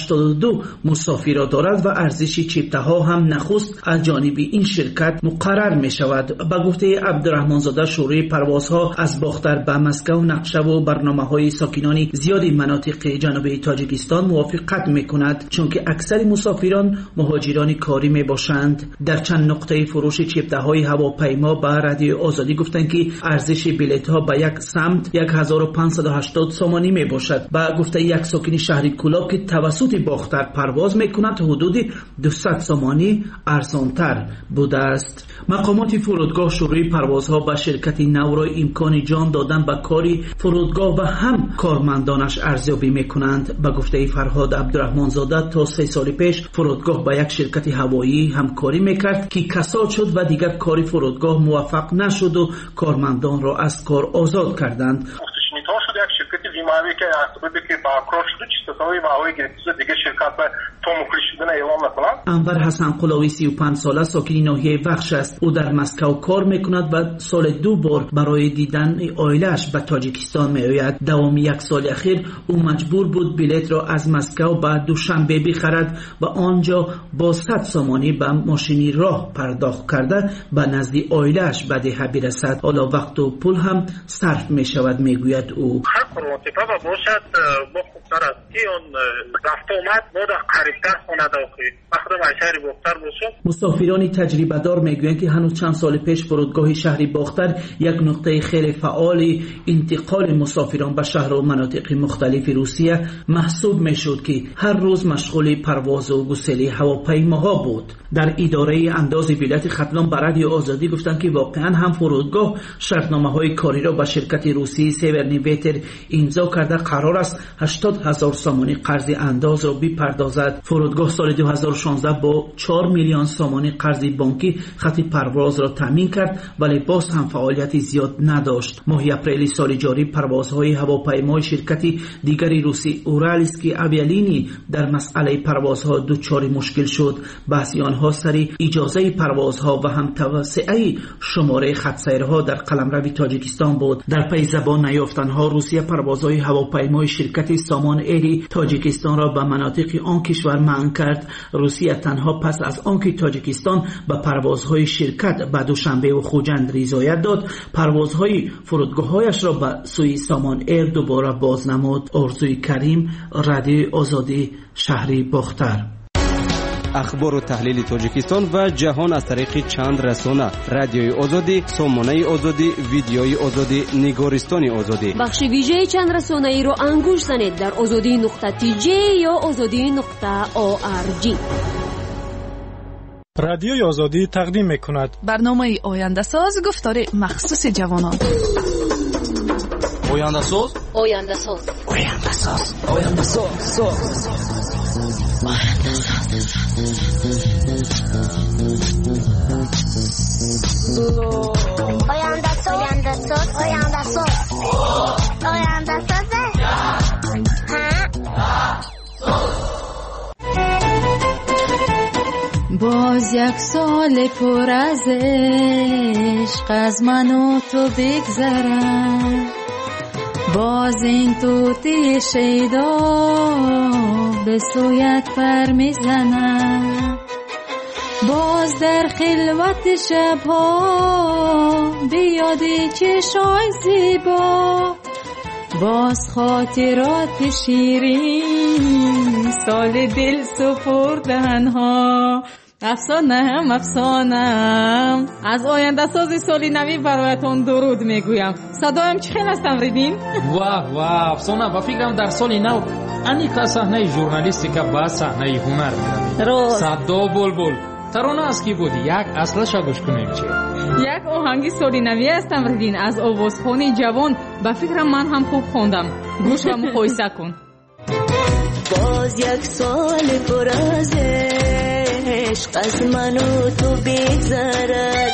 182 مسافر را دارد و ارزش چیپته ها هم نخست از جانب این شرکت مقرر می شود. به گفته عبدالرحمن زاده شروع پروازها از باختر به مسکو نقشه و برنامه های ساکنان زیادی مناطق جنوبی تاجیکستان موافقت می کند، چون که اکثر مسافران مهاجران کاری می باشند. در چند نقطه فروش چیپته های هواپیما به رادیو آزادی گفتند که ارزش بلیط ها به یک سمت 1580 سومانی می باشد. با گفته یک ساکن شهر کولاب که توسط باختر پرواز می کند حدود 200 سومانی ارزانتر بوده است. مقامات فرودگاه شروع پروازها به شرکت نو را امکان جان دادن به کاری فرودگاه و هم کارمندانش ارزیابی می کنند. به گفته فرهاد عبدالرحمن زاده تا 3 سال پیش فرودگاه با یک شرکت هوایی همکاری میکرد که کساد شد و دیگر کاری فرودگاه موفق نشد و کارمندان را از کار آزاد کردند. شده یک شرکت ویماوی که اصابه که با اکراش شده چیستاساوی و هوای گرفته دیگه شرکت به تومکلی شدن اعلام نکنند. انور حسن قلاوی 35 ساله ساکن ناحیه بخش است. او در مسکو کار میکند و سال 2 بار برای دیدن عائله‌اش به تاجیکستان میآید. دوام 1 سال اخیر او مجبور بود بلیط را از مسکو به دوشنبه بخرد و آنجا با 100 سومانی به ماشینی راه پرداخت کرده به نزد عائله‌اش بدهی برسد. حالا وقت و پول هم صرف میشود میگوید او. هر کنوانتیپا و باشد با خوبتر است که اون رفت آمد ما در قریبتر خانه داخلی مخدم شهر باختر باشد. مسافران تجربه دار میگویند که هنوز چند سال پیش فرودگاه شهر باختر یک نقطه خیلی فعال انتقال مسافران به شهر و مناطق مختلف روسیه محسوب میشد که هر روز مشغول پرواز و گسیل هواپیماها بود. در اداره انداز ولایت ختلان به رادیو آزادی گفتند که واقعا هم فرودگاه شرطنامه‌های کاری را با شرکت روسی سیورنی ویتر امضا کرده قرار است 80,000 سومانی قرض انداز را بپردازد. فرودگاه سال 2016 با 4 میلیون سومانی قرض بانکی خط پرواز را تامین کرد ولی باز هم فعالیت زیاد نداشت. ماه اپریل سال جاری پروازهای هواپیمای شرکت دیگری روسی اورالسکی آویالینی در مسئله پروازها دچار مشکل شد. بحث آنها سر اجازه پروازها و هم توسعه شماره خط سیرها در قلمرو تاجیکستان بود. در پی زبان نیافتنها روسیه پروازهای هواپیمای شرکت سامان ایری تاجیکستان را به مناطق آن کشور منع کرد. روسیه تنها پس از آنکه تاجیکستان به پروازهای شرکت به دوشنبه و خوجند رضایت داد پروازهای فرودگاه‌هایش را به سوی سامان ایر دوباره باز نمود. آرزوی کریم، رادیو آزادی، شهر باختر. اخبار و تحلیل تاجیکستان و جهان از طریق چند رسانه: رادیوی آزادی، سامانه آزادی، ویدیوی آزادی، نگارستان آزادی. بخش ویژه چند رسانه ای رو انگوش زنید در azadi.tj یا azadi.org. رادیوی آزادی تقدیم میکند برنامه آینده ساز، گفتار مخصوص جوانان. آینده ساز، آینده ساز، آینده ساز، آینده ساز. باز یک سال پر از عشق از من و تو بگذرد، باز این طوطی شیدا به سویت پر میزند، باز در خلوت شبها بیادی چشای زیبا، باز خاطرات شیرین سال دل سپردن ها. افسانه‌ام از آینده سازی سالی نوی برایتون درود میگویم. صدایم چه خیلی است تمریدین؟ واه افسانه و فکرم در سال نو انیکا صحنه ژورنالیستیکا با صحنه هنر میاد. صدا بلبل ترانه از کی بودی؟ یک اصلش گوش کنیم چه؟ یک آهنگی سالی نوی است تمریدین از آوازخوانی جوان. با فکرم من هم خوب خوندم. گوش و مقایسه کن. باز یک سال پر از عشق از من و تو بگذرد،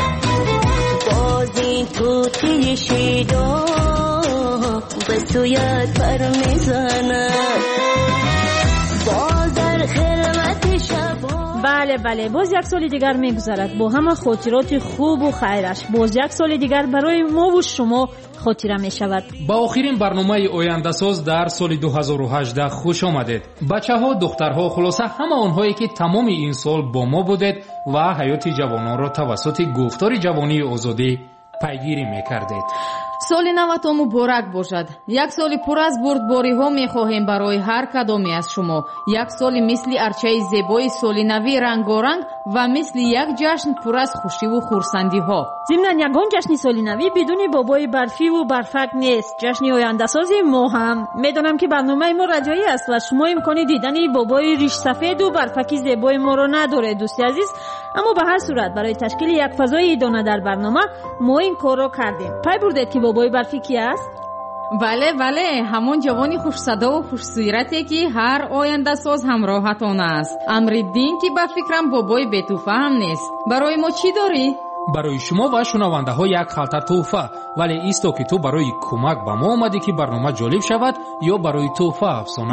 باز این طوطی شیدا به سویت پر میزند، باز در خلوت شبا. بله باز یک سال دیگر میگذرد با همه خاطرات خوب و خیرش. باز یک سال دیگر برای ما و شما خاطره می شود. با آخرین برنامه آینده ساز در سال 2018 خوش آمدید. بچه ها، دخترها، خلاصه همه آنهایی که تمام این سال با ما بودید و حیات جوانان را توسط گفتار جوانی آزادی پیگیری میکردید. سال نوتان مبارک باشد. یک سال پر از بردباری ها می خواهیم برای هر کدامی از شما. یک سال مثل ارچه زیبای سال نوی رنگارنگ و مثل یک جشن پر از خوشی و خرسندی ها. ضمن یگان جشن سال نوی بدون بابای برفی و برفک نیست. جشن آینده سازی ما هم. میدونم که برنامه ما رادیویی است و شما امکانی دیدن بابای ریش سفید و برفکی زیبای ما رو نداره دوستی عزیز، اما به هر صورت برای تشکیل یک فضای ایدانه در برنامه ما این کار رو کردیم. پای بردید که بابای برفی کی است؟ بله همون جوانی خوش صدا و خوش سیرتی که هر آینده ساز همراهتان است. امرالدین که به فکرم بابای بتوفه هم نیست. برای ما چی داری؟ برای شما و شنونده ها یک خلطه توفه، ولی ایستو که تو برای کمک به ما آمدی که برنامه جالب شود یا برای توفه افسانه؟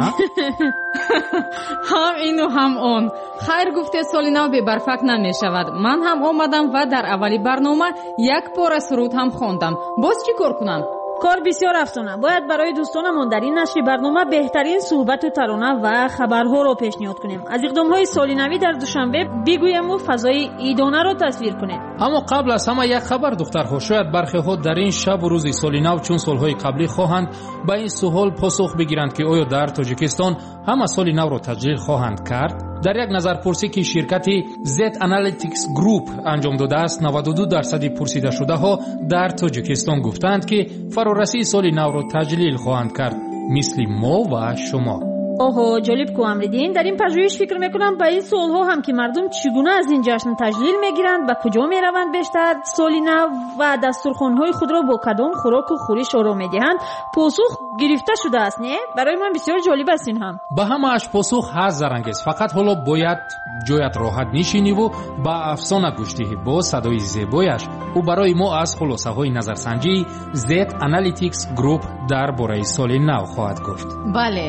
هم اینو هم اون. خیر گفته سال نو به برفک نمی شود. من هم آمدم و در اولی برنامه یک پاره سرود هم خواندم. باز چی کار کنم؟ کار بسیار افسانه. باید برای دوستانمون در این نشر برنامه بهترین صحبت و ترانه و خبرها رو پیشنهاد کنیم. از اقدام‌های سال نوی در دوشنبه بگویم و فضای ایدانه رو تصویر کنیم. اما قبل از همه یک خبر دخترها، شاید برخی ها در این شب و روز سال نو چون سالهای قبلی خواهند به این سوال پاسخ بگیرند که آیا در تاجیکستان همه سال نو رو تجلیل خواهند کرد. در یک نظرپرسی که شرکتی Z Analytics Group انجام داده است، 92% پرسیده شده ها در تاجیکستان گفتند که فرارسی سال نو را تجلیل خواهند کرد، مثل ما و شما. اوه جالب که امریدین. در این پژوهش فکر میکنم به این سوال ها هم که مردم چگونه از این جشن تجلیل میگیرند، به کجا میروند بیشتر سالی نو و دسترخوان های خود را با کدام خوراک و خورش آرام میدهند پاسخ گرفته شده است. نه برای من بسیار جالب است این هم. به همه اش پاسخ هست زرنگیز. فقط حالا باید جایت راحت نشینی و با افسانه گوش دهی با صدای زیبایش. او برای ما از خلاصه های نظرسنجی Z Analytics Group در باره سال نو خواهد گفت. بله.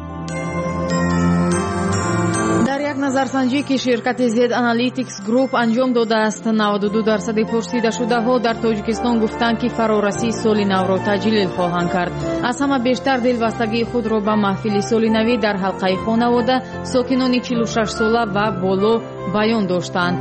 در یک نظرسنجی که شرکت Z Analytics Group انجام داده است، 92% پرسیده شده ها در تاجیکستان گفتند که فرارسی سال نو را تجلیل خواهند کرد. از همه بیشتر دلبستگی خود را به محفل سال نوی در حلقه خانواده ساکنان 46 ساله و بالو بیان داشتند.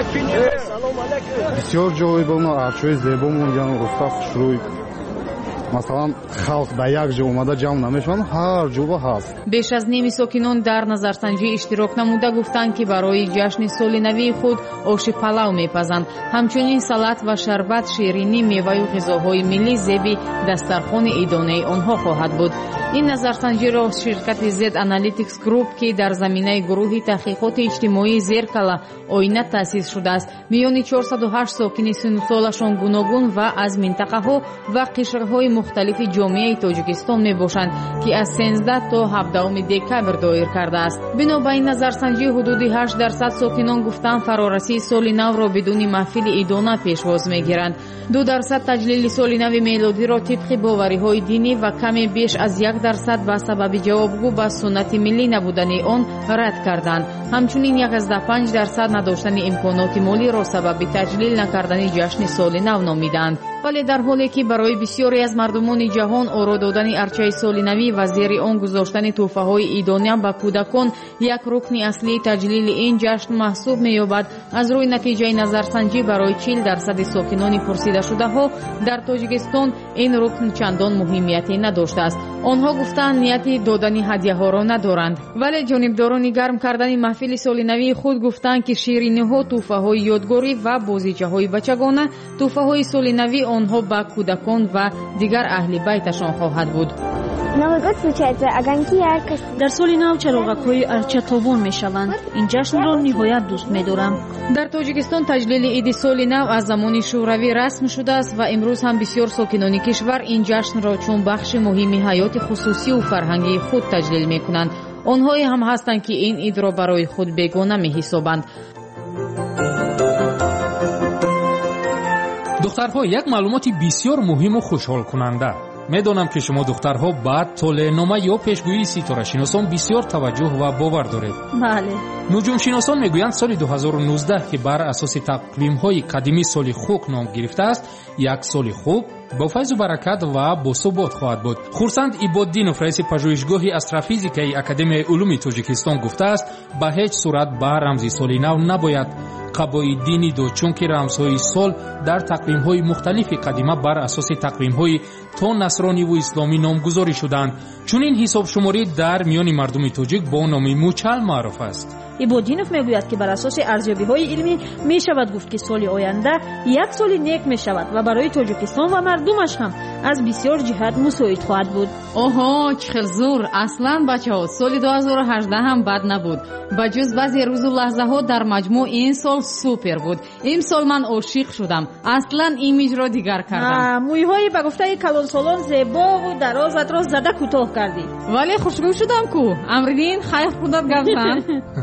بسیار جالب بود. ارچه‌های زیبا موندن، رستا خوشروی масалан халқ дар як ҷо омада ҷамъ намешаванд, ҳар ҷо ҳаст. беш аз ними сокинон дар назарсанҷӣ иштирок намуда гуфтанд ки барои ҷашни соли навии худ оши палав мепазанд. ҳамчунин салат ва шарбат, ширинӣ, меваю ғизоҳои миллӣ зеби дастархони идонаи онҳо хоҳад буд. ин назарсанҷиро ширкати Z Analytics Group ки дар заминаи гурӯҳи таҳқиқоти иҷтимоии Зеркала оина таъсис шудааст, миёни 408 сокини синусолашон гуногун ва аз минтақаҳо ва қишрҳои мухталифи ҷомеаи Тоҷикистон мебошанд, ки аз 13 то 17 декабр доир кардааст. бино ба ин назарсанҷӣ ҳудуди 8% сокинон гуфтанд фарорасии соли навро бидуни маҳфили идона пешвоз мегиранд. 2% таҷлили соли нави мелодиро тибқи бовариҳои динӣ ва каме беш аз 1% ба сабаби ҷавобгӯ ба суннати миллӣ набудани он рад карданд. ҳамчунин 15% надоштани имконоти молиро сабаби таҷлил накардани ҷашни соли нав номиданд. вале дар ҳоле ки барои бисёре аз мардумони ҷаҳон оро додани арчаи соли навӣ ва зери он гузоштани тӯҳфаҳои идона ба кӯдакон як рукни аслии таҷлили ин ҷашн маҳсуб меёбад, аз рӯи натиҷаи назарсанҷӣ барои 40% сокинони пурсидашудаҳо дар Тоҷикистон ин рукн чандон муҳимияте надоштааст. онҳо гуфтанд нияти додани ҳадияҳоро надоранд. вале ҷонибдорони гарм кардани маҳфили соли навии худ гуфтанд ки шириниҳо, тӯҳфаҳои ёдгорӣ ва бозиҷаҳои бачагона, тӯҳфаҳои соли навӣ онҳо ба кӯдакон ва дигар аҳли байташон хоҳад буд. дар соли нав чароғакҳои арчатобон мешаванд. ин ҷашнро ниҳоят дӯст медорам. дар Тоҷикистон таҷлили иди соли нав аз замони шӯравӣ расм шудааст ва имрӯз ҳам бисёр сокинони кишвар ин ҷашнро чун бахши муҳими ҳаёти хусусию фарҳангии худ таҷлил мекунанд. онҳое ҳам ҳастанд ки ин идро барои худ бегона меҳисобанд. духтарҳо, як маълумоти бисёр муҳиму хушҳолкунанда. медонам ки шумо духтарҳо ба толенома ё пешгӯии ситорашиносон бисёр таваҷҷӯҳ ва бовар доред. бале. нуҷумшиносон мегӯянд соли 2019 ки бар асоси тақвимҳои қадимӣ соли хук ном гирифтааст, як соли хуб бо файзу баракат ва босубот хоҳад буд. хурсанд ибоддинов, раиси пажӯҳишгоҳи астрофизикаи Академияи улуми Тоҷикистон гуфтааст, ба ҳеҷ сурат ба рамзи соли нав набояд қабои динӣ дод, чунки рамзҳои сол дар тақвимҳои мухталифи қадима бар асоси тақвимҳои то насрониву исломӣ номгузорӣ шуданд. чунин ҳисобшуморӣ дар миёни мардуми тоҷик бо номи мучал маъруф аст. ибоддинов мегӯяд ки бар асоси арзёбиҳои илмӣ мешавад гуфт ки соли оянда як соли нек мешавад ва барои Тоҷикистон ва мардумаш ҳам аз бисёр ҷиҳат мусоид хоҳад буд. оҳо, чӣ хел зур! аслан бачаҳо, соли 2018 ҳам бад набуд. ба ҷуз баъзе рӯзу лаҳзаҳо дар маҷмӯъ ин сол супер буд. имсол ман ошиқ шудам. аслан имиҷро дигар кардам. мӯйҳои ба гуфтаи калонсолон зебову дарозатро зада кӯтоҳ кардӣ. вале хушрӯй шудам ку. амридин хайр худат гапзан.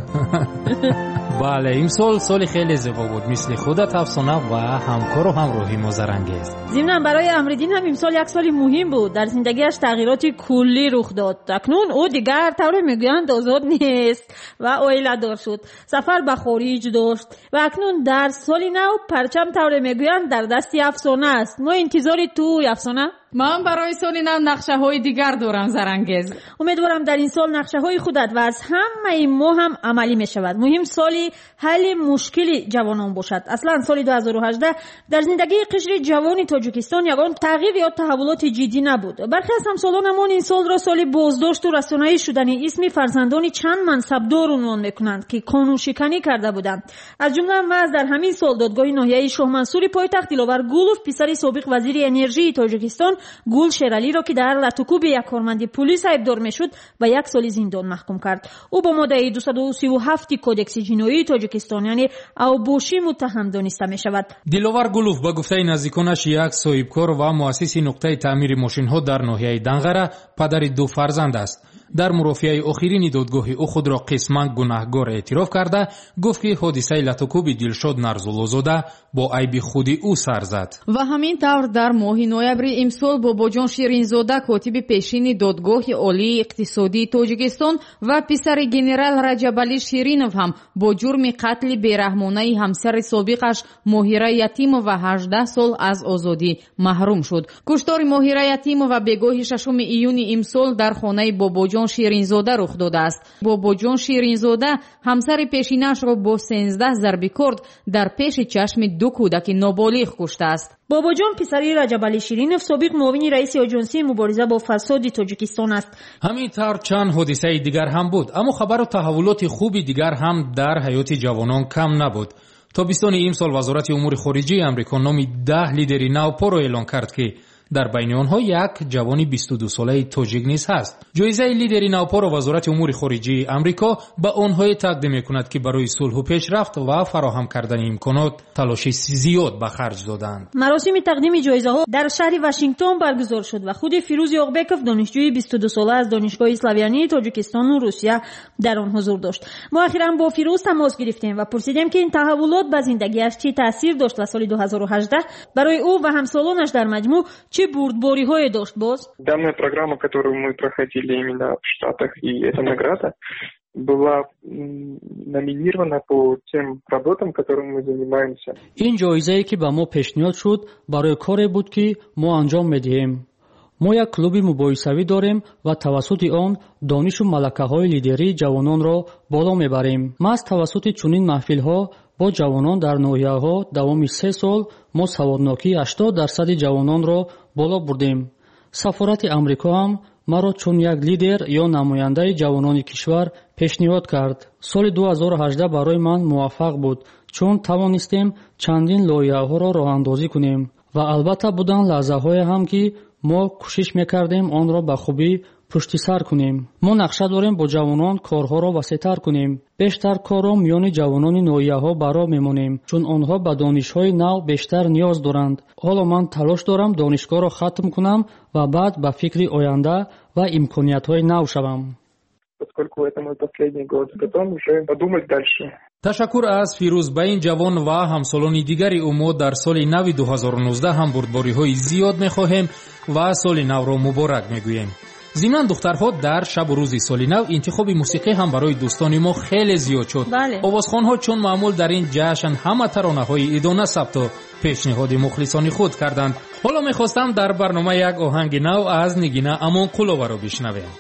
бале, имсол соли хеле зебо буд, мисли худат афсона ва ҳамкору ҳамроҳи мо зарангез. зимнан барои амридин ҳам имсол як соли муҳим буд. дар зиндагиаш тағйироти куллӣ рух дод. акнун ӯ дигар тавре мегӯянд озод нест ва оиладор шуд. сафар ба хориҷ дошт ва акнун дар соли нав парчам тавре мегӯянд дар дасти афсона аст. мо интизори туй, афсона. ман барои соли нав нақшаҳои дигар дорам, зарангез. умедворам дар ин сол нақшаҳои худат ва аз ҳамаи мо ҳам амалӣ мешавад. муҳим соли ҳалли мушкили ҷавонон бошад. аслан соли 2018 дар зиндагии қишри ҷавони Тоҷикистон ягон тағйир ё таҳаввулоти ҷиддӣ набуд. бархе аз ҳамсолонамон ин солро соли боздошту расонаӣ шудани исми фарзандони чанд мансабдор унвон мекунанд ки қонуншиканӣ карда буданд. аз ҷумла маз дар ҳамин сол додгоҳи ноҳияи шоҳмансури пойтахт Диловар Гулов, писари собиқ вазири энержии Тоҷикистон Гул Шералиро ки дар латукуби як корманди пулис айбдор мешуд ба 1 соли зиндон маҳкум кард. ӯ бо моддаи 237 кодекси ҷиноии Тоҷикистон, яъне авбошӣ, муттаҳам дониста мешавад. Диловар Гулов ба гуфтаи наздиконаш як соҳибкор ва муассиси нуқтаи таъмири мошинҳо дар ноҳияи Данғара, падари 2 фарзанд аст. дар мурофиаи охирини додгоҳи ӯ худро қисман гунаҳгор эътироф карда гуфт ки ҳодисаи латукуби Дилшод Нарзуллозода бо айби худи ӯ сар зад. ва ҳамин тавр дар моҳи ноябри имсол Бобоҷон Ширинзода, котиби пешини додгоҳи олии иқтисодии Тоҷикистон ва писари генерал Раҷабалӣ Ширинов ҳам бо ҷурми қатли бераҳмонаи ҳамсари собиқаш Моҳира Ятимова 18 сол аз озодӣ маҳрум шуд. куштори Моҳира Ятимова бегоҳи 6 июни имсол дар хонаи Бобоҷон باباجان شیرینزاده رخ داده است. باباجان شیرینزاده همسر پیشینش را با 13 ضربه کارد در پیش چشم 2 کودک نابالغ کشته است. باباجان پسری رجب علی شیرینов سابق معاون رئیس آژانسی مبارزه با فساد تاجیکستان است. همین طور چند حادثه دیگر هم بود، اما خبر و تحولات خوبی دیگر هم در حیات جوانان کم نبود. تابستان امسال وزارت امور خارجه امریکا نامی 10 لیدری نوپا را اعلان کرد که در بین آنها یک جوانی 22 ساله تاجیک نیز هست. جایزه لیدری نوپا را وزارت امور خارجه امریکا به آنها تقدیم می‌کند که برای صلح و پیشرفت و فراهم کردن امکانات تلاش زیاد به خرج دادند. مراسم تقدیم جایزه‌ها در شهر واشنگتن برگزار شد و خود فیروز یاغبکov دانشجوی 22 ساله از دانشگاه اسلاویانی تاجیکستان و روسیه در آن حضور داشت. ما اخیراً با فیروز تماس گرفتیم و پرسیدیم که این تحولات به زندگیش چه تاثیر داشت و سال 2018 برای او و همسالانش در مجموع چه بردباری‌های داشت. باز данная программа, которую мы проходили именно в Штатах, и эта награда была номинирована по тем работам, которыми мы занимаемся. این جایزه‌ای که به ما پیشنهاد شد برای کاری بود که ما انجام می‌دهیم. ما یک کلوب مباحثه‌ای داریم و توسط آن دانش و ملکه‌های لیدری جوانان را بالا می‌بریم. ما از توسط چنین محفل‌ها با جوانان در ناحیه‌ها دوام 3 سال ما سوادناکی 80% جوانان را بالا بردیم. سفارت امریکا هم مرا چون یک لیدر یا نماینده جوانان کشور پیشنهاد کرد. سال 2018 برای من موفق بود چون توانستیم چندین لایحه‌ها را راه‌اندازی کنیم و البته بودن لحظه‌های هم که ما کوشش می‌کردیم آن را به خوبی پشت سر کنیم. ما نقشه داریم با جوانان کارها را وسیع‌تر کنیم. بیشتر کار را میان جوانان نوعیه‌ها برا میمونیم چون آنها به دانش‌های نو بیشتر نیاز دارند. حالا من تلاش دارم دانشگاه را ختم کنم و بعد به فکر آینده و امکانیت‌های نو شوم. Поскольку это мой последний год, потом уже подумать дальше. تشکر از فیروز. به این جوان و همسالان دیگر او در سال نو 2019 هم بردباری‌های زیاد می‌خواهیم و سال نو را مبارک می‌گوییم. ضمن دخترها در شب و روز سال نو انتخاب موسیقی هم برای دوستان ما خیلی زیاد شد. آوازخوان‌ها چون معمول در این جشن همه ترانه‌های ایدانه ثبت و پیشنهاد مخلصان خود کردند. حالا می‌خواستم در برنامه یک آهنگ نو از نگینه امان قلوبه را بشنویم.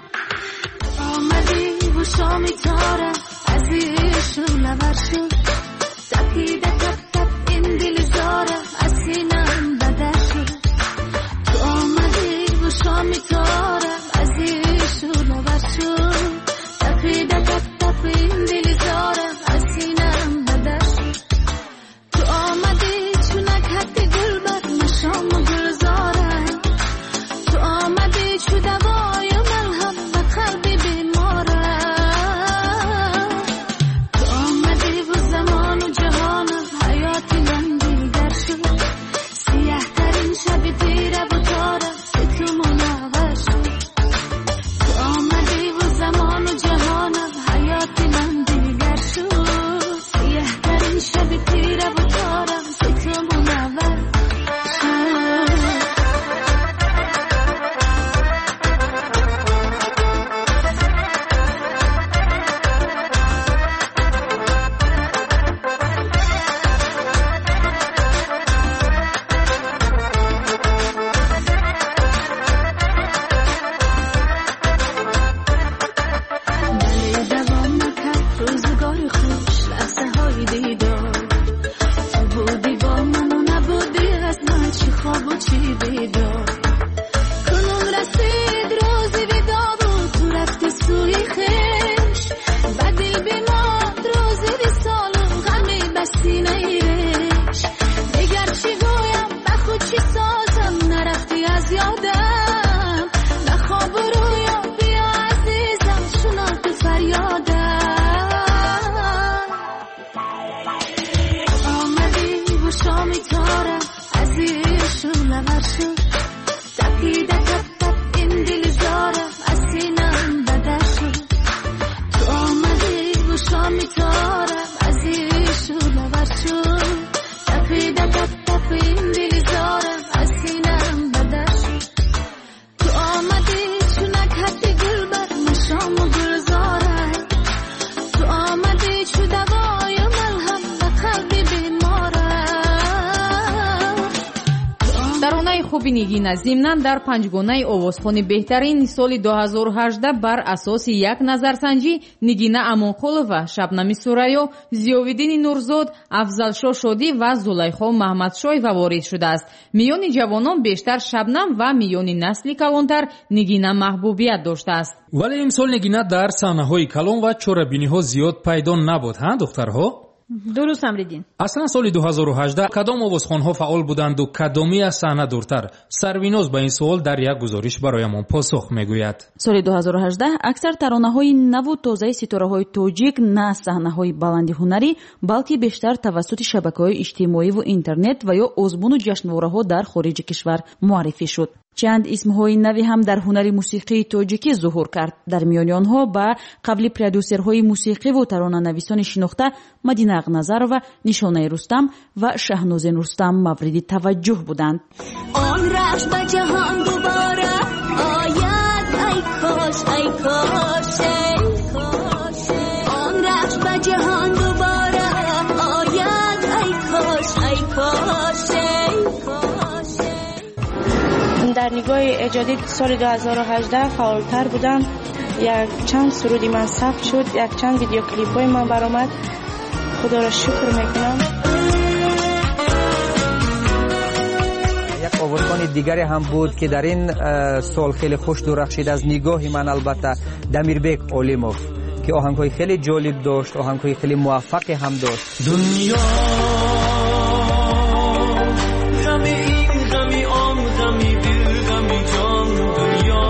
آمدی و شامی تاره عزیزشون نورشون تکیده تک تک این دل زاره از سینم بدشون تو آمدی و شامی تاره عزیزشون نورشون تکیده تک تک این دل زاره از سینم بدشون تو آمدی چونک حتی گل بر مشام و گل زاره تو آمدی چو دوای ملهم و قلبی بیماره تو آمدی و زمان و جهانم حیاتی من دیگر شد سیاه ترین شب تیره و تاره سی تو منور شد تو آمدی و زمان و جهانم حیاتی من интихоби нигина. зимнан дар панҷгонаи овозхони беҳтарин соли 2018 бар асоси як назарсанҷӣ нигина амонқулова, шабнами сурайё, зиёвиддини нурзод, афзалшо шодӣ ва зулайхо маҳмадшоева ворид шудааст. миёни ҷавонон бештар шабнам ва миёни насли калонтар нигина маҳбубият доштааст. вале имсол нигина дар саҳнаҳои калон ва чорабиниҳо зиёд пайдо набуд. духтарҳо? дуруст амридин. аслан соли 2018 кадом овозхонҳо фаъол буданду кадоми аз саҳна дуртар? Сарвиноз ба ин суол дар як гузориш бароямон посух мегӯяд. соли 2018 аксар таронаҳои наву тозаи ситораҳои тоҷик на саҳнаҳои баланди ҳунарӣ, балки бештар тавассути шабакаҳои иҷтимоӣ ва интернет ва ё озмуну ҷашнвораҳо дар хориҷи кишвар муаррифӣ шуд. чанд исмҳои наве ҳам дар ҳунари мусиқии тоҷикӣ зуҳур кард. дар миёни онҳо ба қабли продюсерҳои мусиқиву таронанависони шинохта Мадина Ағназарова, Нишонаи Рустам ва Шаҳнозен Рустам мавриди таваҷҷӯҳ буданд. он рахш ба ҷаҳон дубора ояд, ай кош, ай кош, ай кош. он рахш ба ҷаҳон дубора ояд, ай кош, ай кош, ай кош. در نگاه ایجادی سال 2018 فعالتر بودم. یک چند سرودی من ثبت شد، یک چند ویدیو کلیپ های من برآمد. خدا را شکر میکنم. یک آوازخوان دیگری هم بود که در این سال خیلی خوش درخشید از نگاه من، البته دمیربک اولیموف که آهنگ‌های خیلی جالب داشت، آهنگ‌های خیلی موفقی هم داشت. دنیا غمی این غمی آن غمی دل غمی جان دنیا.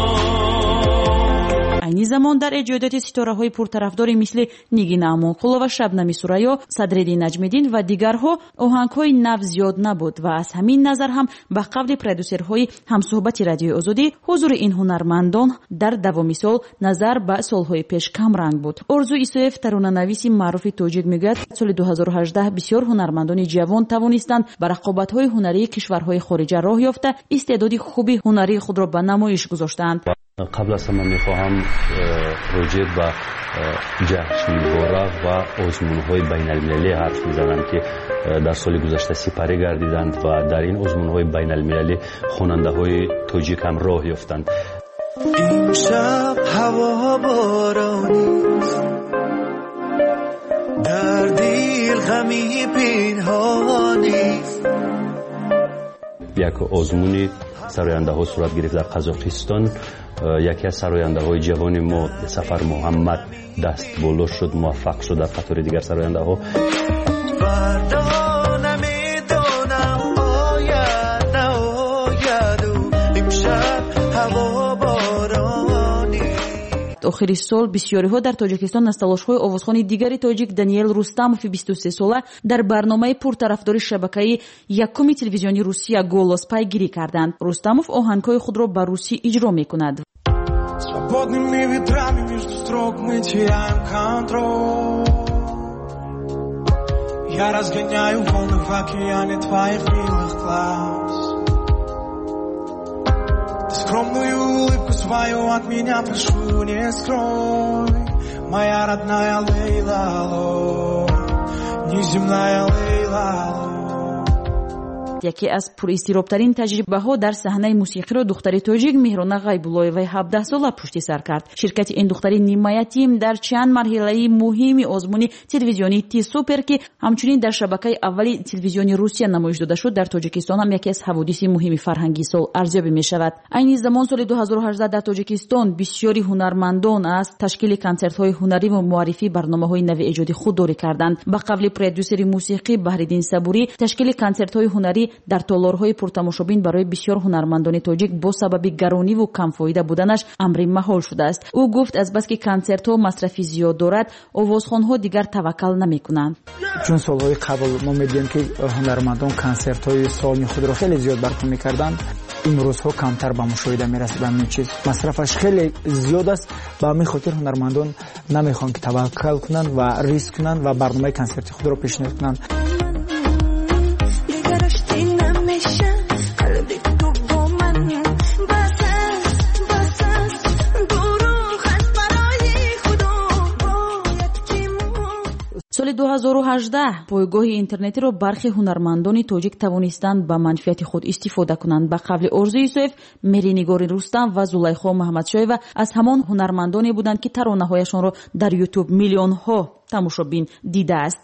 айни замон дар эҷодиёти ситораҳои пуртарафдори мисли нигина амонқулова, шабнами сурайё, садреддин наҷмиддин ва дигарҳо оҳангҳои нав зиёд набуд ва аз ҳамин назар ҳам ба қавли продюсерҳои ҳамсӯҳбати радиои озодӣ ҳузури ин ҳунармандон дар давоми сол назар ба солҳои пеш камранг буд. орзу исоев, таронанависи маъруфи тоҷик, мегӯяд соли 2018 бисёр ҳунармандони ҷавон тавонистанд ба рақобатҳои ҳунарии кишварҳои хориҷа роҳ ёфта истеъдоди хуби ҳунарии худро ба намоиш гузоштаанд. قبل از همه میخواهم راجع به جشنواره و آزمون‌های بین المللی حرف میزنم که در سال گذشته سپری گردیدند و در این آزمون‌های بین المللی خواننده‌های تاجیک هم راه یافتند. امشب هوا بارانی در دل غمی پنهانی. یک آزمونی سراینده ها صورت گرفت در قزاقستان. یکی از سراینده های جوان ما سفر محمد دست بالا شد، موفق شد در قطار دیگر سراینده ها. охири сол бисёриҳо дар тоҷикистон аз талошҳои овозхони дигари тоҷик Даниэл Рустамови 23 сола дар барномаи пуртарафдори шабакаи якуми телевизиони Русия «Голос» пайгирӣ карданд. Рустамов оҳангҳои худро ба русӣ иҷро мекунад. Свободными ветрами между строк мы теряем контроль. Я разгоняю волны в океане твоих милых глаз. Скромную улыбку свою от меня прошу не скрой, моя родная Лейла, неземная Лейла. яке аз пуризтиробтарин таҷрибаҳо дар саҳнаи мусиқиро духтари тоҷик Меҳрона Ғайбуллоеваи 17 сола пушти сар кард. ширкати ин духтари нимаятим дар чанд марҳилаи муҳими озмуни телевизиони Ти-Супер ки ҳамчунин дар шабакаи аввали телевизиони Русия намоиш дода шуд, дар Тоҷикистон ҳам яке аз ҳаводиси муҳими фарҳангии сол арзёбӣ мешавад. айни замон соли 2018 дар Тоҷикистон бисёри ҳунармандон аз ташкили консертҳои ҳунарӣ ва муаррифӣ барномаҳои нави эҷоди худдорӣ карданд. ба қавли продюсери мусиқӣ Баҳриддин Сабурӣ, ташкили консертҳои ҳунарӣ дар толорҳои пуртамошобин барои бисёр ҳунармандони тоҷик бо сабаби гарониву камфоида буданаш амри маҳол шудааст. ӯ гуфт аз баски консертҳо масрафи зиёд дорад, овозхонҳо дигар таваккал намекунанд. чун солҳои қабл мо медиҳем ки ҳунармандон консертҳои солни худро хеле зиёд барпо мекарданд, имрӯзҳо камтар ба мушоҳида мерасад. ҳамин чиз масрафаш хеле зиёд аст. ба ҳамин хотир ҳунармандон намехоҳанд ки таваккал кунанд ва риск кунанд ва барномаи консерти худро пешниҳод кунанд. соли соли 2018 пойгоҳи интернетиро бархи ҳунармандони тоҷик тавонистанд ба манфиати худ истифода кунанд. ба қавли Орзу Исоев, Меринигори Рустам ва Зулайхо Маҳмадшоева аз ҳамон ҳунармандоне буданд ки таронаҳояшонро дар YouTube миллионҳо тамошобин дидааст.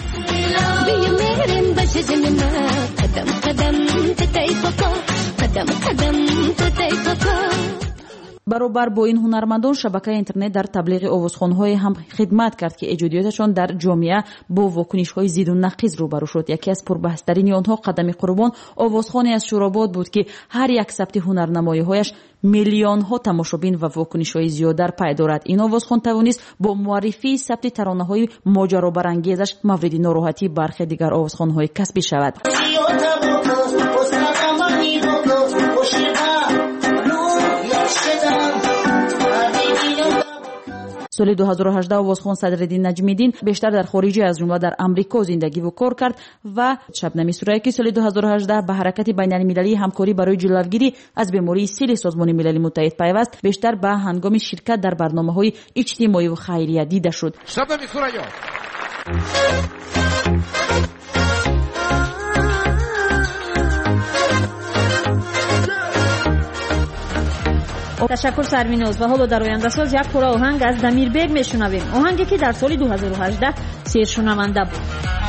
баробар бо ин ҳунармандон шабакаи интернет дар таблиғи овозхонҳое ҳам хидмат кард ки эҷодиёташон дар ҷомеа бо вокунишҳои зидду нақиз рӯбарӯ шуд. яке аз пурбаҳстарини онҳо Қадами Қурбон овозхоне аз Шӯробод буд ки ҳар як сабти ҳунарнамоиҳояш миллионҳо тамошобин ва вокунишҳои зиёдар пай дорад. ин овозхон тавонист бо муаррифии сабти таронаҳои моҷаробарангезаш мавриди нороҳатии бархе дигар овозхонҳои касбӣ шавад. соли 2018 овозхон Садреддин Наҷмиддин бештар дар хориҷи аз ҷумла дар Амрико зиндагиву кор кард ва Шабнами Сурайки соли 2018 ба ҳаракати байналмилалии ҳамкорӣ барои ҷилавгирӣ аз бемории сили Созмони Милали Муттаҳид пайваст бештар ба ҳангоми ширкат дар барномаҳои иҷтимоиву хайрия дида шуд. Шабнами Сурайё ташаккур Сарвиноз. ва ҳоло дар ояндасоз як пора оҳанг аз Дамирбек мешунавем, оҳанге ки дар соли 2018 сершунаванда буд.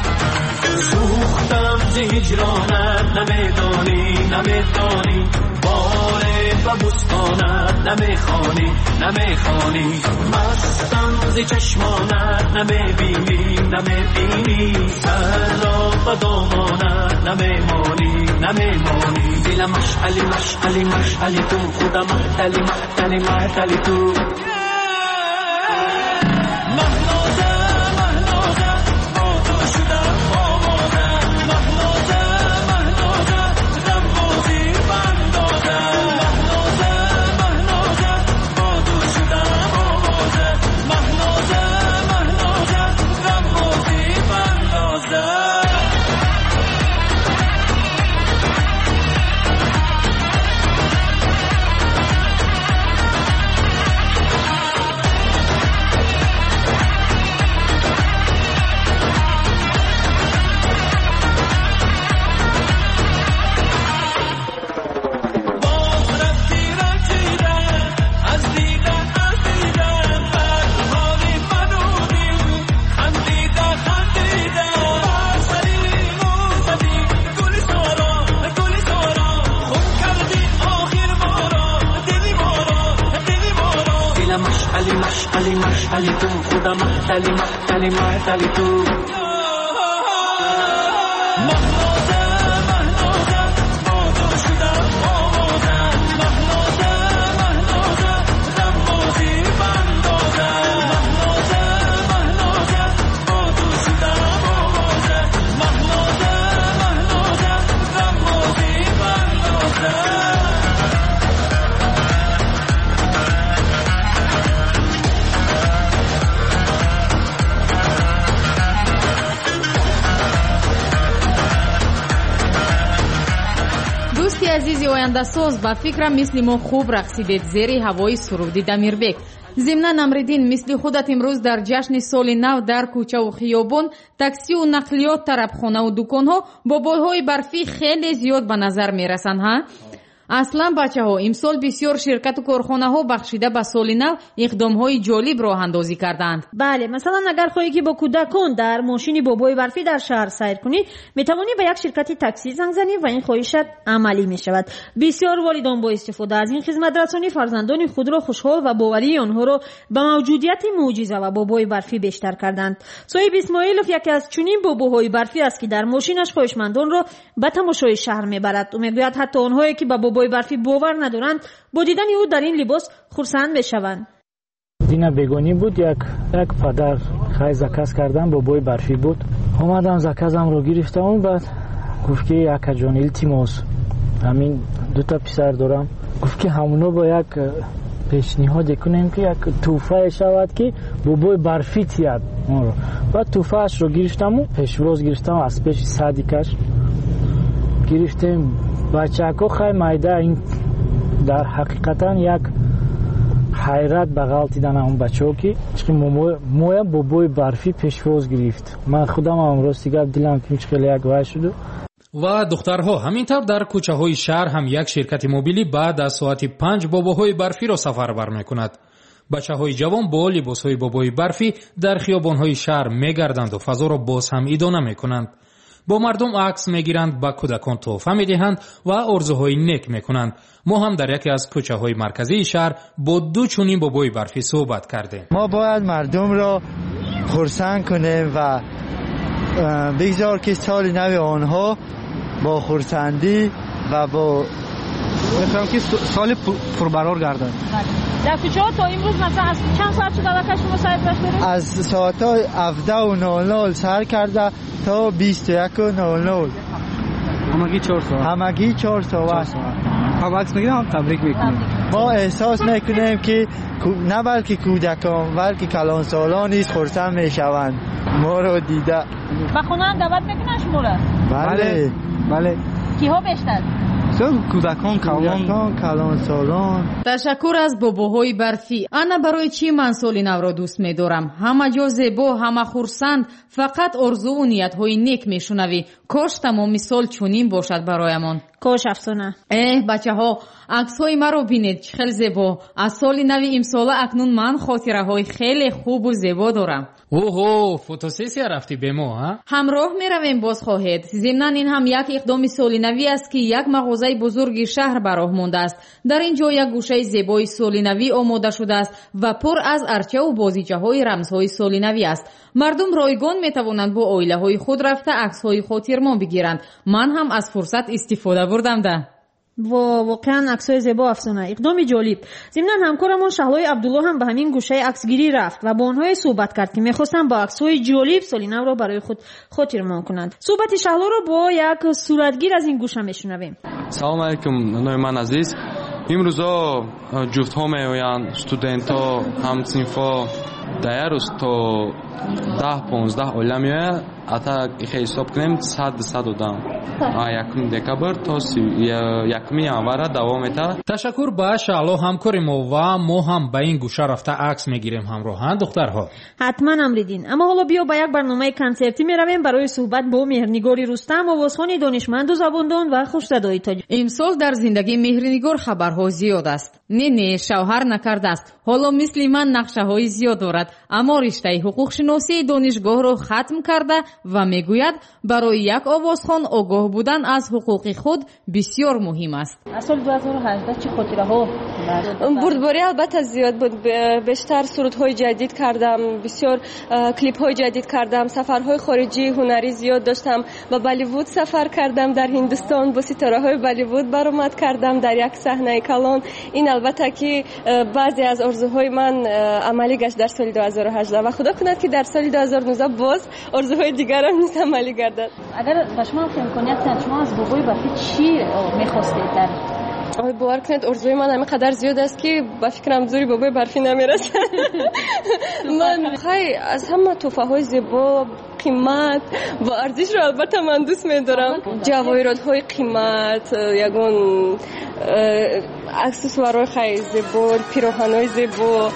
سوختم ز هجرانت نمیدانی باره و بستانت نمیخوانی مستم ز چشمانت نمیبینی سر را و دامانت نمیمانی دل مشعلی تو خدا محتلی تو مشعلی تو خدا محتلی تو азизи ояндасоз ба фикрам мисли мо хуб рақсидед зери ҳавои суруди Дамирбек. зимнан Амриддин мисли худат имрӯз дар ҷашни соли нав дар кӯчаву хиёбон, таксию нақлиёт, тарабхонаву дуконҳо бо бойҳои барфӣ хеле зиёд ба назар мерасанд. аслан бачаҳо, имсол бисёр ширкату корхонаҳо бахшида ба соли нав иқдомҳои ҷолиб роҳандозӣ карданд. бале, масалан агар хоҳӣ ки бо кӯдакон дар мошини бобои барфӣ дар шаҳр сайр кунӣ, метавонӣ ба як ширкати таксӣ занг занӣ ва ин хоҳишат амалӣ мешавад. бисёр волидон бо истифода аз ин хизматрасонӣ фарзандони худро хушҳол ва боварии онҳоро ба мавҷудияти мӯъҷиза ва бобои барфӣ бештар карданд. соҳиб Исмоилов яке аз чунин бобоҳои барфӣ аст ки дар мошинаш хоҳишмандонро ба тамошои шаҳр мебарад. ӯ мегӯяд ҳатто онҳое ки ба бобои барфӣ бовар надоранд бо дидани ӯ дар ин либос хурсанд мешаванд. дина бегонӣ буд, як падар хай заказ кардан бобои барфӣ буд. омадам заказамро гирифтам, баъд гуфт ки акаҷон илтимос, ҳамин дута писар дорам. гуфт ки ҳамуно бо як пешниҳоде кунем ки як тӯҳфае шавад ки бобои барфӣ тияд онро. баъд тӯҳфаашро гирифтаму пешвоз гирифтам, аз пеши садикаш гирифтем. бачаҳо хай майда, ин дар ҳақиқатан як حیرت بغل دیدن اون بچه‌ها که مویم با بوی برفی پیشواز گرفت. من خودم امروز دیگه دلم که خیلی یک وای شد. و دخترها همینطور در کوچه های شهر هم یک شرکت موبیلی بعد از ساعت 5 باباهای برفی را سفر بر میکند. بچه های جوان با لباس های بابای برفی در خیابان های شهر میگردند و فضا را باز هم ادامه میکنند. با مردم عکس میگیرند، با کودکان تحفه میدهند و آرزوهای نیک میکنند. ما هم در یکی از کوچه های مرکزی شهر با دو چنین بابای برفی صحبت کردیم. ما باید مردم را خرسند کنیم و بگذار که سال نو آنها با خرسندی و با میخوام که سال پربرار گردد. در کوچه ها تا امروز مثلا از چند ساعت شده الان شما ساعت باش برید؟ از ساعت 17:00 سر کرده تا 21:00. همگی 4 ساعت. همگی 4 ساعت. هم عکس میگیریم هم تبریک میکنیم. ما احساس میکنیم که نه بلکه کودکان بلکه کلانسالان نیز خرسند میشوند ما رو دیده. با خونه دعوت میکنن شما را؟ بله. کیها بیشتر؟ کودکان کلانسالان. تشکر از باباهای برفی. انا برای چی من سال نو را دوست می‌دارم؟ همه جا زیبا، همه خرسند، فقط آرزو و نیت‌های نیک میشنوی. کاش تمام سال چنین باشد برایمان. کاش افسانه. بچه‌ها، عکس‌های مرا بینید، خیلی زیبا. از سال نو امسال اکنون من خاطره‌های خیلی خوب و زیبا دارم. اوه، فوتوسسیا رفتی به ما ها؟ همراه میرویم باز خواهید. ضمناً این هم یک اقدام سال نوی است که یک مغازه بزرگ شهر به راه مانده است. در اینجا یک گوشه زیبای سال نوی آماده شده است و پر از ارچه و بازیچه‌های رمزهای سال نوی است. مردم رایگان میتوانند با عائله‌های خود رفته عکس‌های خاطرمان بگیرند. من هم از فرصت استفاده بردم ده. واقعا عکسای زیبا افسانه، اقدام جالب. ضمناً همکارمون شهلای عبدالله هم به همین گوشه عکسگیری رفت و با آنها صحبت کرد که می‌خواستن با عکسای جالب سال نو را برای خود خاطرمان کنند. صحبت شهلا را با یک صورتگیر از این گوشه میشنویم. سلام علیکم نویمان عزیز. امروزا جفت‌ها میآیند، استودنت‌ها، هم‌صنف‌ها در روز تا 10-15 عائله میآید. اتا حساب کنیم 100 آدم. 1 دکبر تا 1 январ دوام می‌ده. تشکر به شعلا همکار ما و ما هم به این گوشه رفته عکس میگیریم همراهان دخترها. حتما امریدین. اما حالا بیا به یک برنامه کنسرتی میرویم برای صحبت با مهرنگار رستم، آوازخوان دانشمند و زباندان و خوش‌صدای تاجیک. امسال در زندگی مهرنگار خبرها زیاد است. نه شوهر نکرده است. حالا مثل من نقشه‌های زیاد دارد، اما رشته حقوق شناسی دانشگاه را ختم کرده و میگوید برای یک آوازخوان آگاه بودن از حقوق خود بسیار مهم است. از سال 2018 چه خاطره‌ها؟ بردباری البته زیاد بود. بیشتر سرودهای جدید کردم، بسیار کلیپ‌های جدید کردم، سفرهای خارجی هنری زیاد داشتم. با بالیوود سفر کردم، در هندوستان با ستاره‌های بالیوود برآمد کردم در یک صحنه کلان. این البته که بعضی از آرزوهای من عملی گشت در سال 2018 و خدا کند که در سال 2019 باز آرزوهای دیگرم نیست عملی گردد. اگر شما فکر کنید شما از بابای برفی چی می‌خواستید در باور کنید آرزوی من همینقدر زیاد است که با فکرم زوری بابای برفی نمیرسه. من خیلی از همه تحفه‌های زیبا قیمت و ارزش رو البته من دوست می‌دارم. جواهرات‌های قیمت، یگون اکسسوارهای خیلی زیبا، پیراهن‌های زیبا.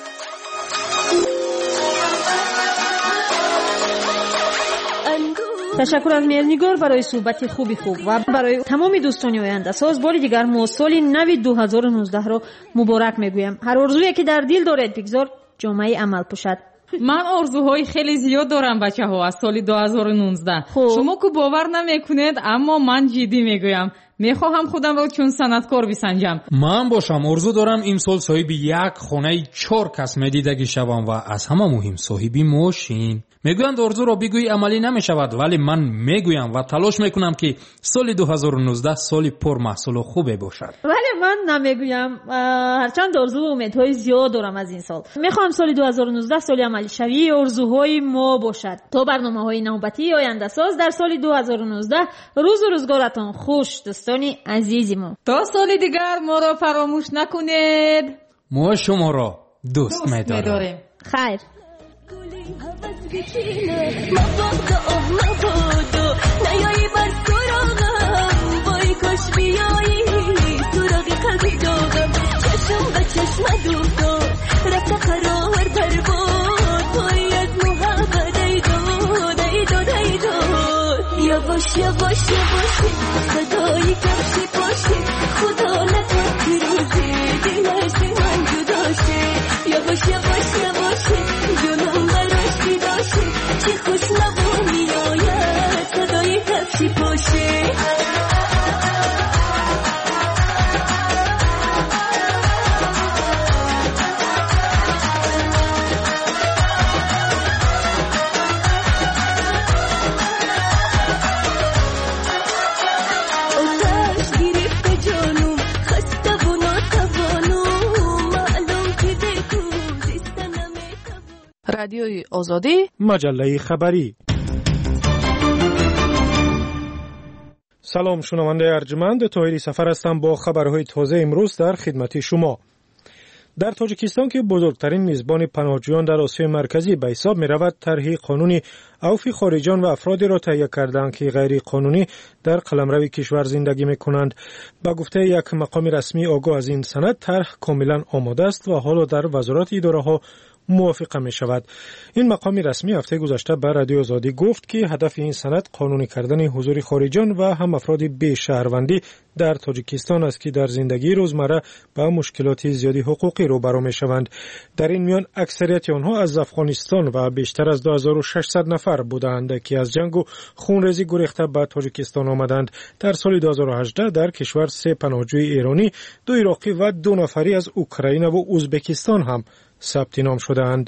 تشکر از مهرنگار برای صحبت خوب و برای تمام دوستان آینده ساز. باری دیگر ما سال نو 2019 رو مبارک میگویم. هر آرزویی که در دل دارید بگذار جامعه عمل پوشد. من آرزوهای خیلی زیاد دارم بچه‌ها از سال 2019. شما که باور نمیکنید اما من جدی میگویم. میخواهم خودم رو چون صنعتکار بسنجم. من باشم آرزو دارم امسال صاحب یک خانه 4 کس دیدگی شوم و از همه مهم صاحب ماشین. میگویند آرزو را بگویی عملی نمیشود، ولی من میگویم و تلاش میکنم که سال 2019 سال پر محصول و خوبه باشد. ولی من نمیگویم، هرچند آرزو و امیدهای زیاد دارم از این سال. میخوام سال 2019 سال عملی شوی آرزوهای ما باشد. تا برنامه‌های نوبتی آینده ساز در سال 2019 روز و روزگارتان خوش دوستانی عزیزی ما. تا سال دیگر ما را فراموش نکنید. ما شما را دوست می‌داریم. خیر. مبادا نیایی بر سراغم وای کاش بیایی سراغ قلبی داغم چشم به چشم دوردار رفت قرار پرباد پای از محبت ایداد یواش یواش یواش صدای کفشی پاشی خدا نکن که روزی دلشی من جدا شه یواش یواش یواش جلوم براشتی داشتی چه خوش نبو میآید صدای کفشی پاشی رادیوی آزادی مجله خبری. سلام شنونده ارجمند، طاهری سفر هستم با خبرهای تازه امروز در خدمت شما. در تاجیکستان که بزرگترین میزبان پناهجویان در آسیای مرکزی به حساب می رود، طرح قانونی عفو خارجیان و افرادی را تهیه کردند که غیر قانونی در قلمرو کشور زندگی می کنند. با گفته یک مقام رسمی آگاه از این سند، طرح کاملا آماده است و حالا در وزارت اداره ها موافقه می شود. این مقام رسمی هفته گذشته به رادیو آزادی گفت که هدف این سند قانونی کردن حضور خارجیان و هم افراد بی شهروندی در تاجیکستان است که در زندگی روزمره با مشکلات زیادی حقوقی روبرو می شوند. در این میان اکثریت آنها از افغانستان و بیشتر از 2600 نفر بودند که از جنگ و خونریزی گریخته به تاجیکستان آمدند. در سال 2018 در کشور 3 پناهجوی ایرانی، 2 عراقی و 2 نفری از اوکراین و ازبکستان هم ثبت نام شدند.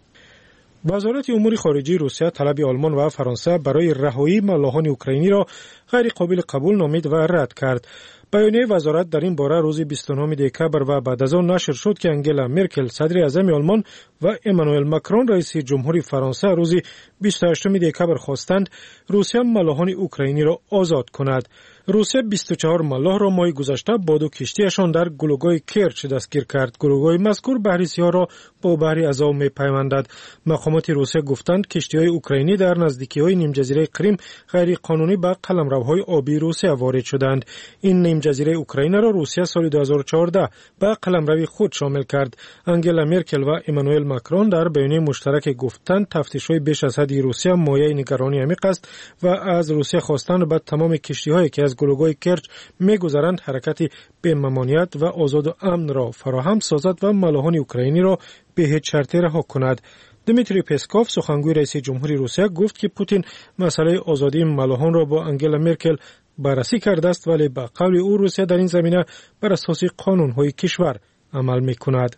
وزارت امور خارجه روسیه طلب آلمان و فرانسه برای رهایی ملاحان اوکراینی را غیر قابل قبول نامید و رد کرد. بیانیه وزارت در این باره روز 29 دکبر و بعد از آن نشر شد که انگلا مرکل صدر اعظم آلمان و امانوئل ماکرون رئیس جمهوری فرانسه روز 28 دکبر خواستند روسیه ملاحان اوکراینی را آزاد کند. روسیه 24 ملاح را ماه گذشته با 2 کشتیشان در گلوگاه کرچ دستگیر کرد. گلوگاه مذکور بحر سیاه را با بحر ازاو می‌پیوندد. مقامات روسیه گفتند کشتی‌های اوکراینی در نزدیکی‌های نیمجزیره کریم غیر قانونی به قلمروهای آبی روسیه وارد شدند. این نیمجزیره اوکراین را روسیه سال 2014 به قلمرو خود شامل کرد. انگلا مرکل و امانوئل ماکرون در بیانیه مشترک گفتند تفتیش‌های بیش از حد روسیه مایه نگرانی عمیق است و از روسیه خواستند به تمام کشتی‌هایی که از گلوگاه کرچ می‌گذرند حرکت به ممانعت و آزاد و امن را فراهم سازد و ملاحان اوکراینی را به هیچ شرطی رها کند. دمیتری پسکوف سخنگوی رئیس جمهوری روسیه گفت که پوتین مسئله آزادی ملاحان را با انگلا مرکل بررسی کرده است، ولی با قول او روسیه در این زمینه بر اساس قانون‌های کشور عمل می‌کند.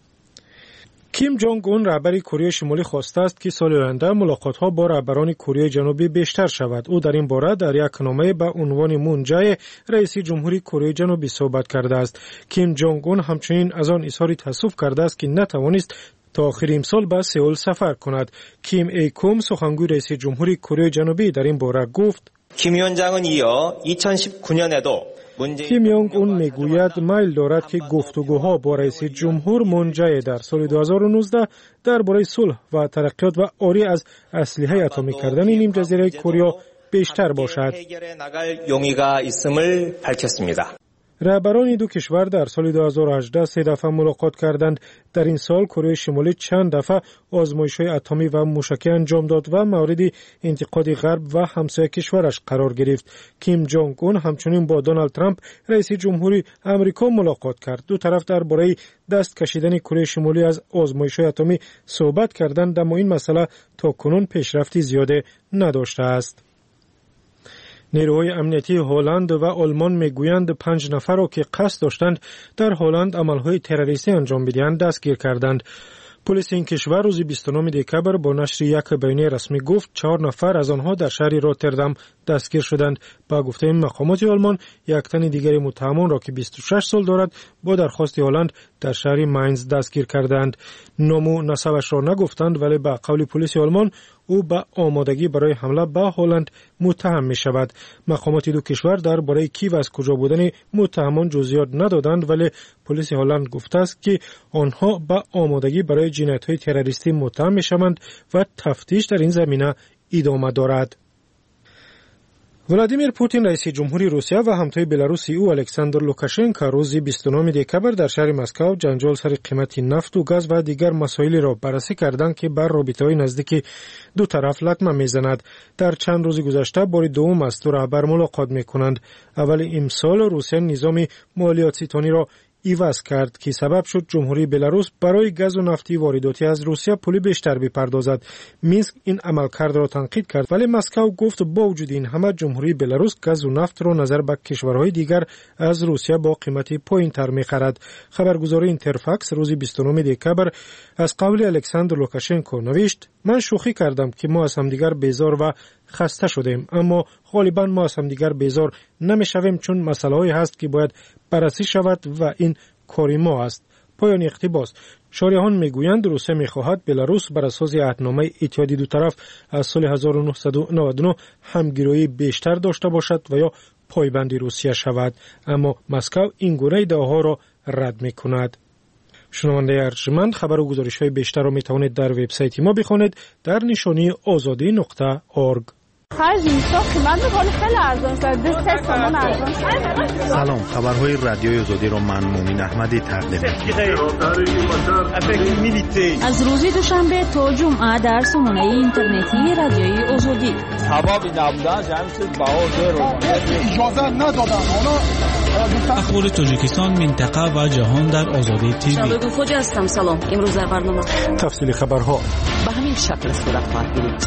کیم جونگ اون رهبر کره شمالی خواسته است که سال آینده ملاقات‌ها با رهبران کره جنوبی بیشتر شود. او در این باره در یک نامه با عنوان مون جای رئیس جمهوری کره جنوبی صحبت کرده است. کیم جونگ اون همچنین از آن اظهار تأسف کرده است که نتوانست تا آخر امسال به سئول سفر کند. کیم ای کوم سخنگوی رئیس جمهوری کره جنوبی در این باره گفت: کیم 위원장은 이어 2019년에도 کیم یونگ اون میگوید میل دارد که گفتگوها با رئیس جمهور مون جای در سال 2019 درباره صلح و ترقیات و عاری از اسلحه اتمی کردن نیم جزیره کره بیشتر باشد. رهبران دو کشور در سال 2018 3 دفعه ملاقات کردند. در این سال کره شمالی چند دفعه آزمایش‌های اتمی و موشکی انجام داد و مورد انتقاد غرب و همسایه کشورش قرار گرفت. کیم جونگ اون همچنین با دونالد ترامپ رئیس جمهوری آمریکا ملاقات کرد. دو طرف درباره دست کشیدن کره شمالی از آزمایش‌های اتمی صحبت کردند، اما این مسئله تاکنون پیشرفتی زیاده نداشته است. نیروهای امنیتی هلند و آلمان میگویند 5 نفر را که قصد داشتند در هلند عملهای تروریستی انجام بدهند دستگیر کردند. پلیس این کشور روز 29 دکبر با نشر یک بیانیه رسمی گفت 4 نفر از آنها در شهر روتردام دستگیر شدند. با گفته مقامات آلمان یک تن دیگر متهم را که 26 سال دارد با درخواست هلند در شهر ماینز دستگیر کردند. نام و نسبش را نگفتند، ولی با قول پلیس آلمان او به آمادگی برای حمله به هلند متهم می شود. مقامات دو کشور درباره کی و از کجا بودن متهمان جزئیات ندادند، ولی پلیس هلند گفته است که آنها به آمادگی برای جنایت‌های تروریستی متهم می شوند و تفتیش در این زمینه ادامه دارد. ولادیمیر پوتین رئیس جمهوری روسیه و همتای بلاروسی او الکساندر لوکاشنکو روز 29 دکبر در شهر مسکو جنجال سر قیمت نفت و گاز و دیگر مسائلی را بررسی کردند که بر رابطه‌های نزدیک دو طرف لطمه میزند. در چند روز گذشته بار دوم است دو رهبر ملاقات میکنند. اول امسال روسیه نظام مالیات ستانی را ایواز کرد که سبب شد جمهوری بلاروس برای گاز و نفتی وارداتی از روسیه پول بیشتر بپردازد. مینسک این عملکرد را تنقید کرد، ولی مسکو گفت با وجود این همه جمهوری بلاروس گاز و نفت را نظر به کشورهای دیگر از روسیه با قیمت پایین‌تر می‌خرد. خبرگزاری اینترفاکس روز 29 دکبر از قول الکساندر لوکاشنکو نوشت: من شوخی کردم که ما از همدیگر بیزار و خسته شدیم، اما غالبا ما از همدیگر بیزار نمی‌شویم چون مسائلی هست که باید بررسی شود و این کاری ما است. پایان اقتباس. شارحان میگویند روسیه میخواهد بلاروس بر اساس عهدنامه اتحادی دو طرف از سال 1999 همگرایی بیشتر داشته باشد و یا پایبند روسیه شود، اما مسکو این گونه ادعاها را رد میکند. شنونده ارجمند، خبر و گزارش‌های بیشتر را میتوانید در وبسایت ما بخوانید در نشانی azadi.org. سلام، خبرهای رادیوی آزادی را من مومن احمدی تقدیم می‌کنم. از روز دوشنبه تا جمعه در سامانه اینترنتی رادیوی آزادی. اخبار تاجیکستان، منطقه و جهان در آزادی تیوی. شبگو خوج هستم. سلام. امروز در برنامه تفصیل خبرها به همین شکل صورت خواهد گرفت.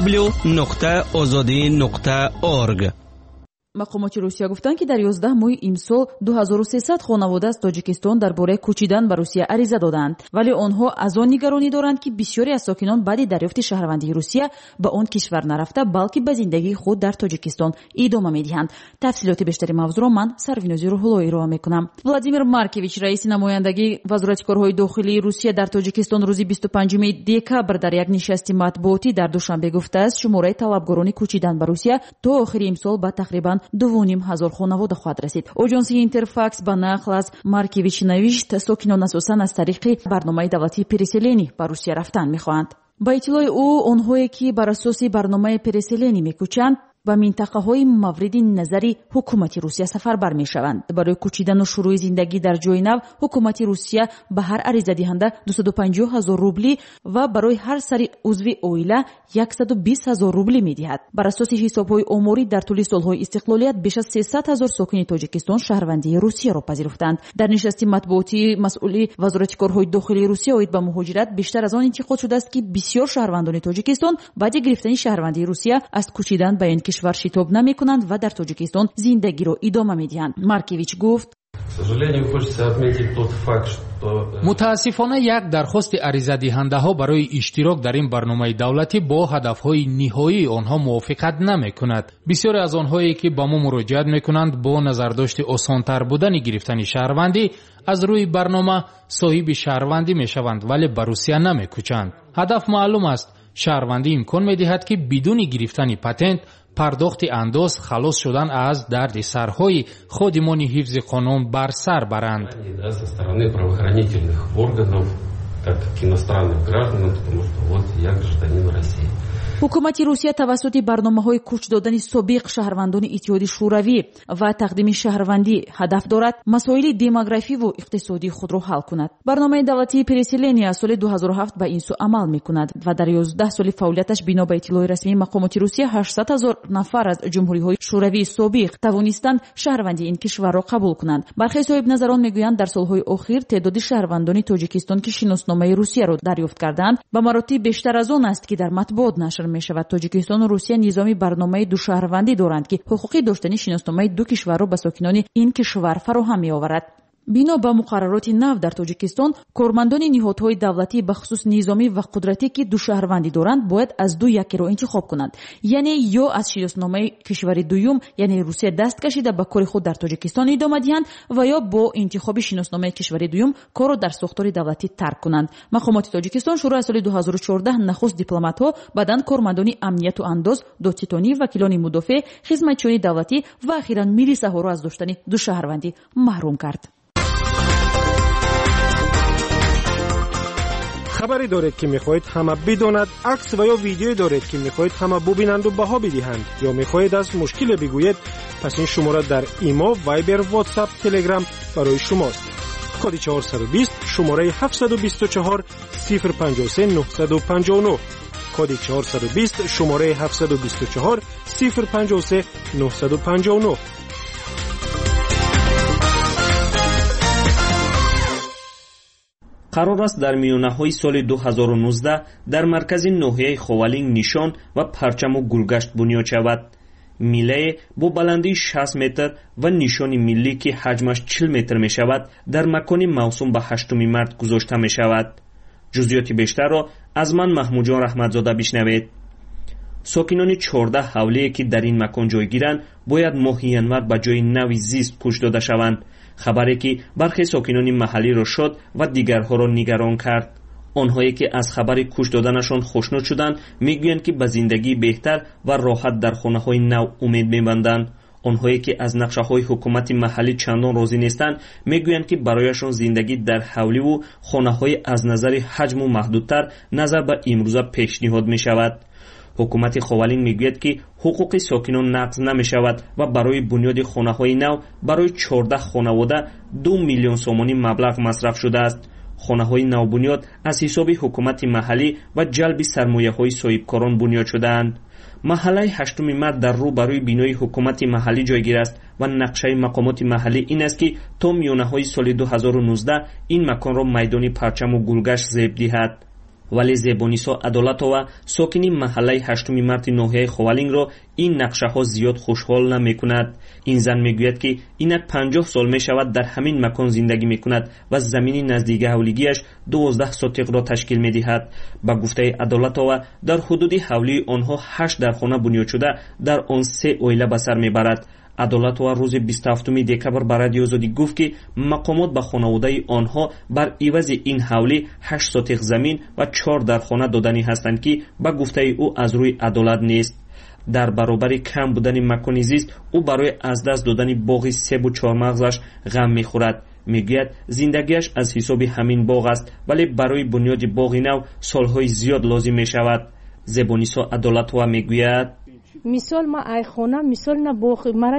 www.azadi.org. مقامات روسیه گفتند که در 11 ماه امسال 2300 خانواده از تاجیکستان درباره کوچیدن به روسیه عریضه دادند، ولی آنها از آن نگرانی دارند که بسیاری از ساکنان بعد دریافت شهروندی روسیه به آن کشور نرفته بلکه به زندگی خود در تاجیکستان ادامه می‌دهند. تفصیلات بیشتری موضوع را من سروینوزی روح‌اللهی ارائه می‌کنم. ولادیمیر مارکویچ رئیس نمایندگی وزارت کارهای داخلی روسیه در تاجیکستان روز 25 دکبر در یک نشست مطبوعاتی در دوشنبه گفته است شماره طلبکاران کوچیدن به روسیه تا آخر امسال به تقریباً 2,500 خانواده خواهد رسید. اژانس اینترفاکس با نقل از مارکویچ نوشت ساکنان اساساً از طریق برنامه دولتی پرسلینی به روسیه رفتن می‌خواهند. با اطلاع او آنهایی که بر اساس برنامه پرسلینی می‌کوچند به منطقه‌های مورد نظری حکومت روسیه سفر برمی‌شوند. برای کوچیدن و شروع زندگی در جای نو حکومت روسیه به هر عریضه دهنده 250,000 روبلی و برای هر سری عضو عائله 120,000 روبلی می‌دهد. بر اساس حساب‌های آماری در طول سال‌های استقلالیت بیش از 300,000 ساکن تاجیکستان شهروندی روسیه را پذیرفتند. در نشست مطبوعاتی مسئول وزارت کارهای داخلی روسیه اوید به مهاجرت بیشتر از آن انتقاد شده است که بسیار شهروندان تاجیکستان بعد گرفتن شهروندی روسیه از کوچیدن به این کشور شتاب نمی‌کنند و در تاجیکستان زندگی را ادامه می‌دهند. مارکویچ گفت: متاسفانه یک درخواست عریضه دهنده‌ها برای اشتراک در این برنامه دولتی با هدف‌های نهایی آنها موافقت نمی‌کند. بسیاری از آنهایی که با ما مراجعت می‌کنند با نظرداشت آسان‌تر بودن گرفتن شهروندی از روی برنامه صاحب شهروندی می‌شوند ولی به روسیه نمی‌کوچند. هدف معلوم است. شهروندی امکان می‌دهد که بدون گرفتن پتنت پرداخت انداز خلاص شدن از درد سرهای خادمان حفظ قانون بر سر برند. حکومت روسیه توسط برنامه‌های کوچ دادن سابق شهروندان اتحاد شوروی و تقدیم شهروندی هدف دارد مسائل دموگرافی و اقتصادی خود را حل کند. برنامه دولتی پرسلینی از سال 2007 به این سو عمل می‌کند و در 11 سال فعالیتش بنا به اطلاع رسمی مقامات روسیه 800,000 نفر از جمهوری‌های شوروی سابق توانستند شهروندی این کشور را قبول کنند. برخی صاحب نظران می‌گویند در سال‌های اخیر تعداد شهروندان تاجیکستان که شناسنامه روسیه را دریافت کردند به مراتب بیشتر از آن است که در مطبوعات نشر می‌شود. تاجیکستان و روسیه نظامی برنامه دو شهروندی دارند که حقوقی داشتن شناسنامه دو کشور را به ساکنان این کشور فراهم می‌آورد. بنا به مقررات نو در تاجیکستان کارمندان نهادهای دولتی به خصوص نظامی و قدرتی که دو شهروندی دارند باید از دو یکی را انتخاب کنند، یعنی یا از شناسنامه کشور دوم یعنی روسیه دست کشیده به کار خود در تاجیکستان ادامه دهند و یا با انتخاب شناسنامه کشور دوم کار را در ساختار دولتی ترک کنند. مقامات تاجیکستان شروع از سال 2014 نخست دیپلمات‌ها، بعداً کارمندان امنیت و انداز، دادستانی، وکیلان مدافع، خدمتچیان دولتی و اخیراً میلیس‌ها را از داشتن دو شهروندی محروم کرد. خبری دارید که میخواهید همه بداند، عکس و یا ویدیویی دارید که میخواهید همه ببینند و بها بدهند، یا میخواهید از مشکل بگویید، پس این شماره در ایما، وایبر، واتساپ، تلگرام برای شماست. کد 420 شماره 724 053 959. کد 420 شماره 724 053 959. قرار است در میانه‌های سال 2019 در مرکز ناحیه خوالینگ نشان و پرچم و گلگشت بنیاد شود. میله با بلندی 60 متر و نشان ملی که حجمش 40 متر می شود در مکان موسوم به 8 مارس گذاشته می شود. جزئیات بیشتر را از من محمود جان رحمتزاده بشنوید. ساکنان 14 حوله که در این مکان جایگیرند باید ماه ینور به جای نوی زیست کش داده شوند. خبری که برخی ساکنان محلی را شد و دیگرها را نگران کرد. آنهایی که از خبر کش دادنشان خوشنود شدند میگویند که به زندگی بهتر و راحت در خانه‌های نو امید می‌بندند. آنهایی که از نقشه‌های حکومت محلی چندان راضی نیستند میگویند که برایشان زندگی در حولی و خانه‌های از نظر حجم و محدودتر نظر به امروزه پیشنهاد می‌شود. حکومت خوالینگ میگوید که حقوق ساکنان نقض نمی‌شود و برای بنیاد خانه‌های نو برای 14 خانواده 2 میلیون سومانی مبلغ مصرف شده است. خانه‌های نو بنیاد از حساب حکومت محلی و جلب سرمایه‌های صاحبکاران بنیاد شده‌اند. محله 8 مارس در رو برای بینای حکومت محلی جایگیر است و نقشه مقامات محلی این است که تا میانه‌های سال 2019 این مکان را میدان پرچم و گلگشت زیب دهد. ولی زیبانیسا عدالتова ساکنی محله 8 مارس ناحیه خوالینگ را این نقشه ها زیاد خوشحال نمی کند. این زن می گوید که اینک 50 سال می شود در همین مکان زندگی می کند و زمین نزدیک حولیگیش 12 سوتق را تشکیل می دهد. با گفته عدالتова در حدود حولی آنها 8 در خانه بنیاد شده، در آن 3 اویله به سر می برد. عدالتова روز 27 دکبر به رادیو آزادی گفت که مقامات به خانواده آنها بر عوض این حولی 8 سوتق زمین و 4 در خانه دادنی هستند که به گفته او از روی عدالت نیست. در برابر کم بودن مکان زیست او برای از دست دادن باغ سیب و چهارمغزش غم میخورد. میگوید زندگیش از حساب همین باغ است، ولی برای بنیاد باغ نو سالهای زیاد لازم میشود. زبانیسا عدالتова میگوید مثال ما ای خانه مثال نه باغ مرا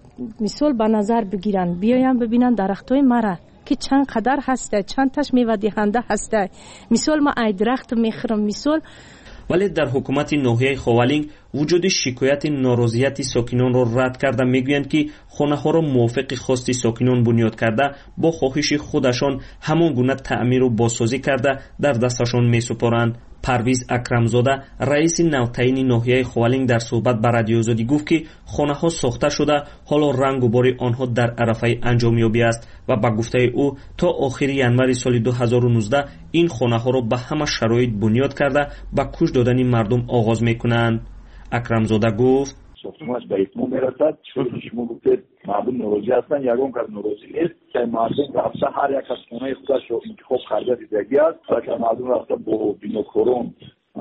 مثال به نظر بگیرن، بیایم ببینن درختای مرا که چند قدر هسته، چند تاش میوه دهنده هسته. مثال ما ای درخت میخرم مثال. ولی در حکومت ناحیه خوالینگ وجود شکایت ناراضیت ساکنان را رد کرده میگویند که خانه ها را موافق خواست ساکنان بنیاد کرده با خواهش خودشان همان گونه تعمیر و بازسازی کرده در دستشان میسپارند. پرویز اکرمزاده رئیس نوتعیین ناحیه خوالینگ در صحبت با رادیو آزادی گفت که خانه ها ساخته شده، حالا رنگ و بار آنها در عرفه انجامیابی است و با گفته او تا آخر ینور سال 2019 این خانه ها را به همه شرایط بنیاد کرده و کوش دادن مردم آغاز میکنند. اکرمزاده گفت ساختمانش به اتمام میرسد. چون شما گفتید مردم ناراضی هستند، یگان کس ناراضی نیست که مردم رفته هر یک از خانه خودش رو انتخاب کرده زندگی است و که مردم رفته با بیناکاران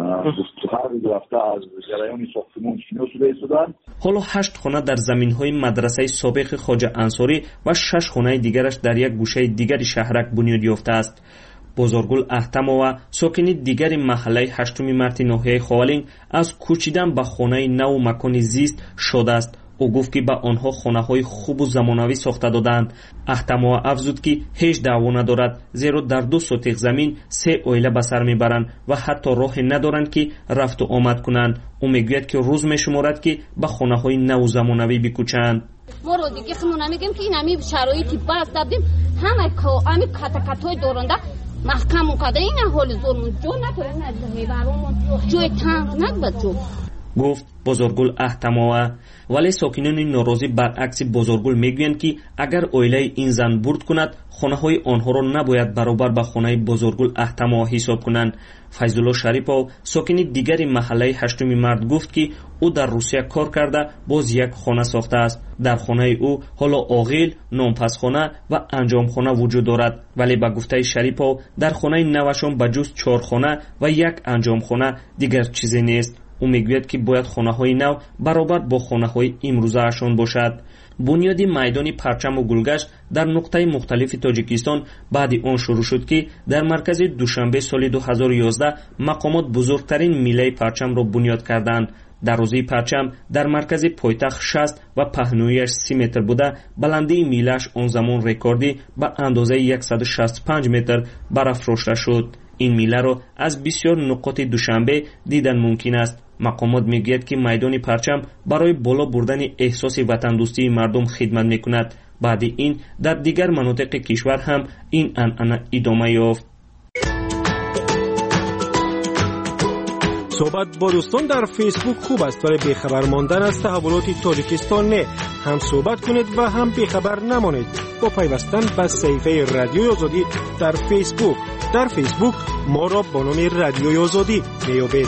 گفتگو رفته از جریان ساختمان شناس شدند. حالا 8 خانه در زمین‌های مدرسه سابق خواجه انصاری و 6 خانه دیگرش در یک گوشه دیگری شهرک بنیاد یافته است. بزرگل احتمова ساکنی دیگر محله 8 مارس ناحیه خوالینگ از کوچیدن به خانه نو مکان زیست شده است. او گفت که به آنها خانه‌های خوب و زمانوی ساخته دادند. احتمова افزود که هیچ دعوا ندارد، زیرا در 2 سوتق زمین 3 اویله به سر میبرند و حتی راه ندارند که رفت و آمد کنند. او میگوید که روز میشمارد که به خانه‌های نو زمانوی بکوچند. ما رو دیگه خمون میگیم که این همین شرایطی بس دادیم، همه کاتای دورنده محکم کرده، این حال زورمون جو نکنه، میبرون جوی تنگ نگبد جو. گفت بزرگل احتموا. ولی ساکنان ناراضی برعکس بزرگل میگویند که اگر اویله این زن برد کند خانه های آنها را نباید برابر به خانه بزرگل احتموا حساب کنند. فیضالله شریپov ساکنی دیگری محله 8 مارس گفت که او در روسیه کار کرده باز یک خانه ساخته است. در خانه او حالا عاقل، نانپسخانه و انجامخانه وجود دارد، ولی به گفته شریپov در خانه نوشان به جز 4 خانه و 1 انجامخانه دیگر چیزی نیست. ӯ мегӯяд ки бояд хонаҳои нав баробар бо хонаҳои имрӯзаашон бошад. бунёди майдони парчаму гулгашт дар нуқтаи мухталифи тоҷикистон баъди он шурӯъ шуд ки дар маркази душанбе соли 2011 мақомот бузургтарин миллаи парчамро бунёд карданд. дарозии парчам дар маркази пойтахт 60 ва паҳнӯияш 30 метр буда, баландии миллааш он замон рекордӣ ба андозаи 165 метр барафрошта шуд. ин милларо аз бисёр нуқоти душанбе дидан мумкин аст. мақомот мегӯяд ки майдони парчам барои боло бурдани эҳсоси ватандӯстии мардум хидмат мекунад. баъди ин дар дигар манотиқи кишвар ҳам ин анъана идома ёфт. صحبت با دوستان در فیسبوک خوب است ولی بیخبر ماندن از تحولات تاجیکستان نه. هم صحبت کنید و هم بیخبر نمانید با پیوستن به صفحه رادیوی آزادی در فیسبوک. در فیسبوک ما را با نام رادیوی آزادی میابید.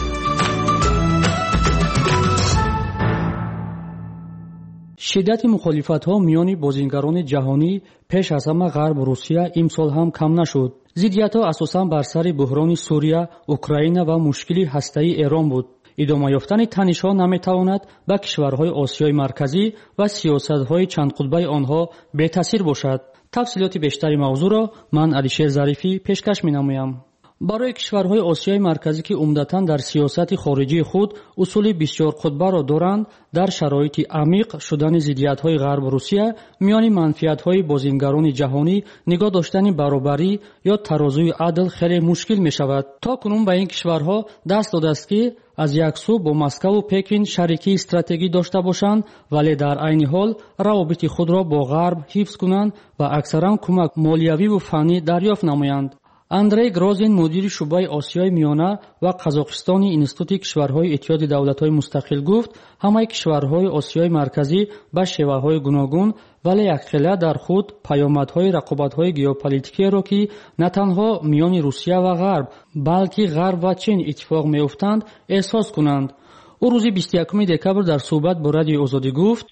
شدت مخالفت‌ها میان بازیگران جهانی پیش از همه غرب و روسیه امسال هم کم نشد. زیدیت‌ها اساساً بر سر بحران سوریه، اوکراین و مشکل هسته‌ای ایران بود. ادامه یافتن تنش‌ها نمی‌تواند به کشورهای آسیای مرکزی و سیاست‌های چند قطبی آنها بی‌تأثیر باشد. تفصیلات بیشتر موضوع را من علیشیر ظریفی پیشکش می‌نمایم. برای کشورهای آسیای مرکزی که عمدتاً در سیاست خارجی خود اصول بسیار قطبی را دارند، در شرایط عمیق شدن ضدیت‌های غرب و روسیه میان منفعت‌های بازیگران جهانی نگاه داشتن برابری یا ترازوی عدل خیلی مشکل می‌شود. تا کنون به این کشورها دست داده است که از یک سو با مسکو و پکین شریکی استراتژی داشته باشند ولی در عین حال روابط خود را با غرب حفظ کنند و اکثرا کمک مالیوی و فنی دریافت نمایند. اندری گروزین مدیر شعبه آسیای میانه و قزاقستانی اینستیتوت کشورهای اتحاد دولت‌های مستقل گفت همه کشورهای آسیای مرکزی به شیوه‌های گوناگون ولی یکخیله در خود پیامدهای رقابت‌های ژئوپلیتیکی را که نه تنها میان روسیه و غرب بلکه غرب و چین اتفاق می‌افتند احساس کنند. او روز 21 دکبر در صحبت با رادیوی آزادی گفت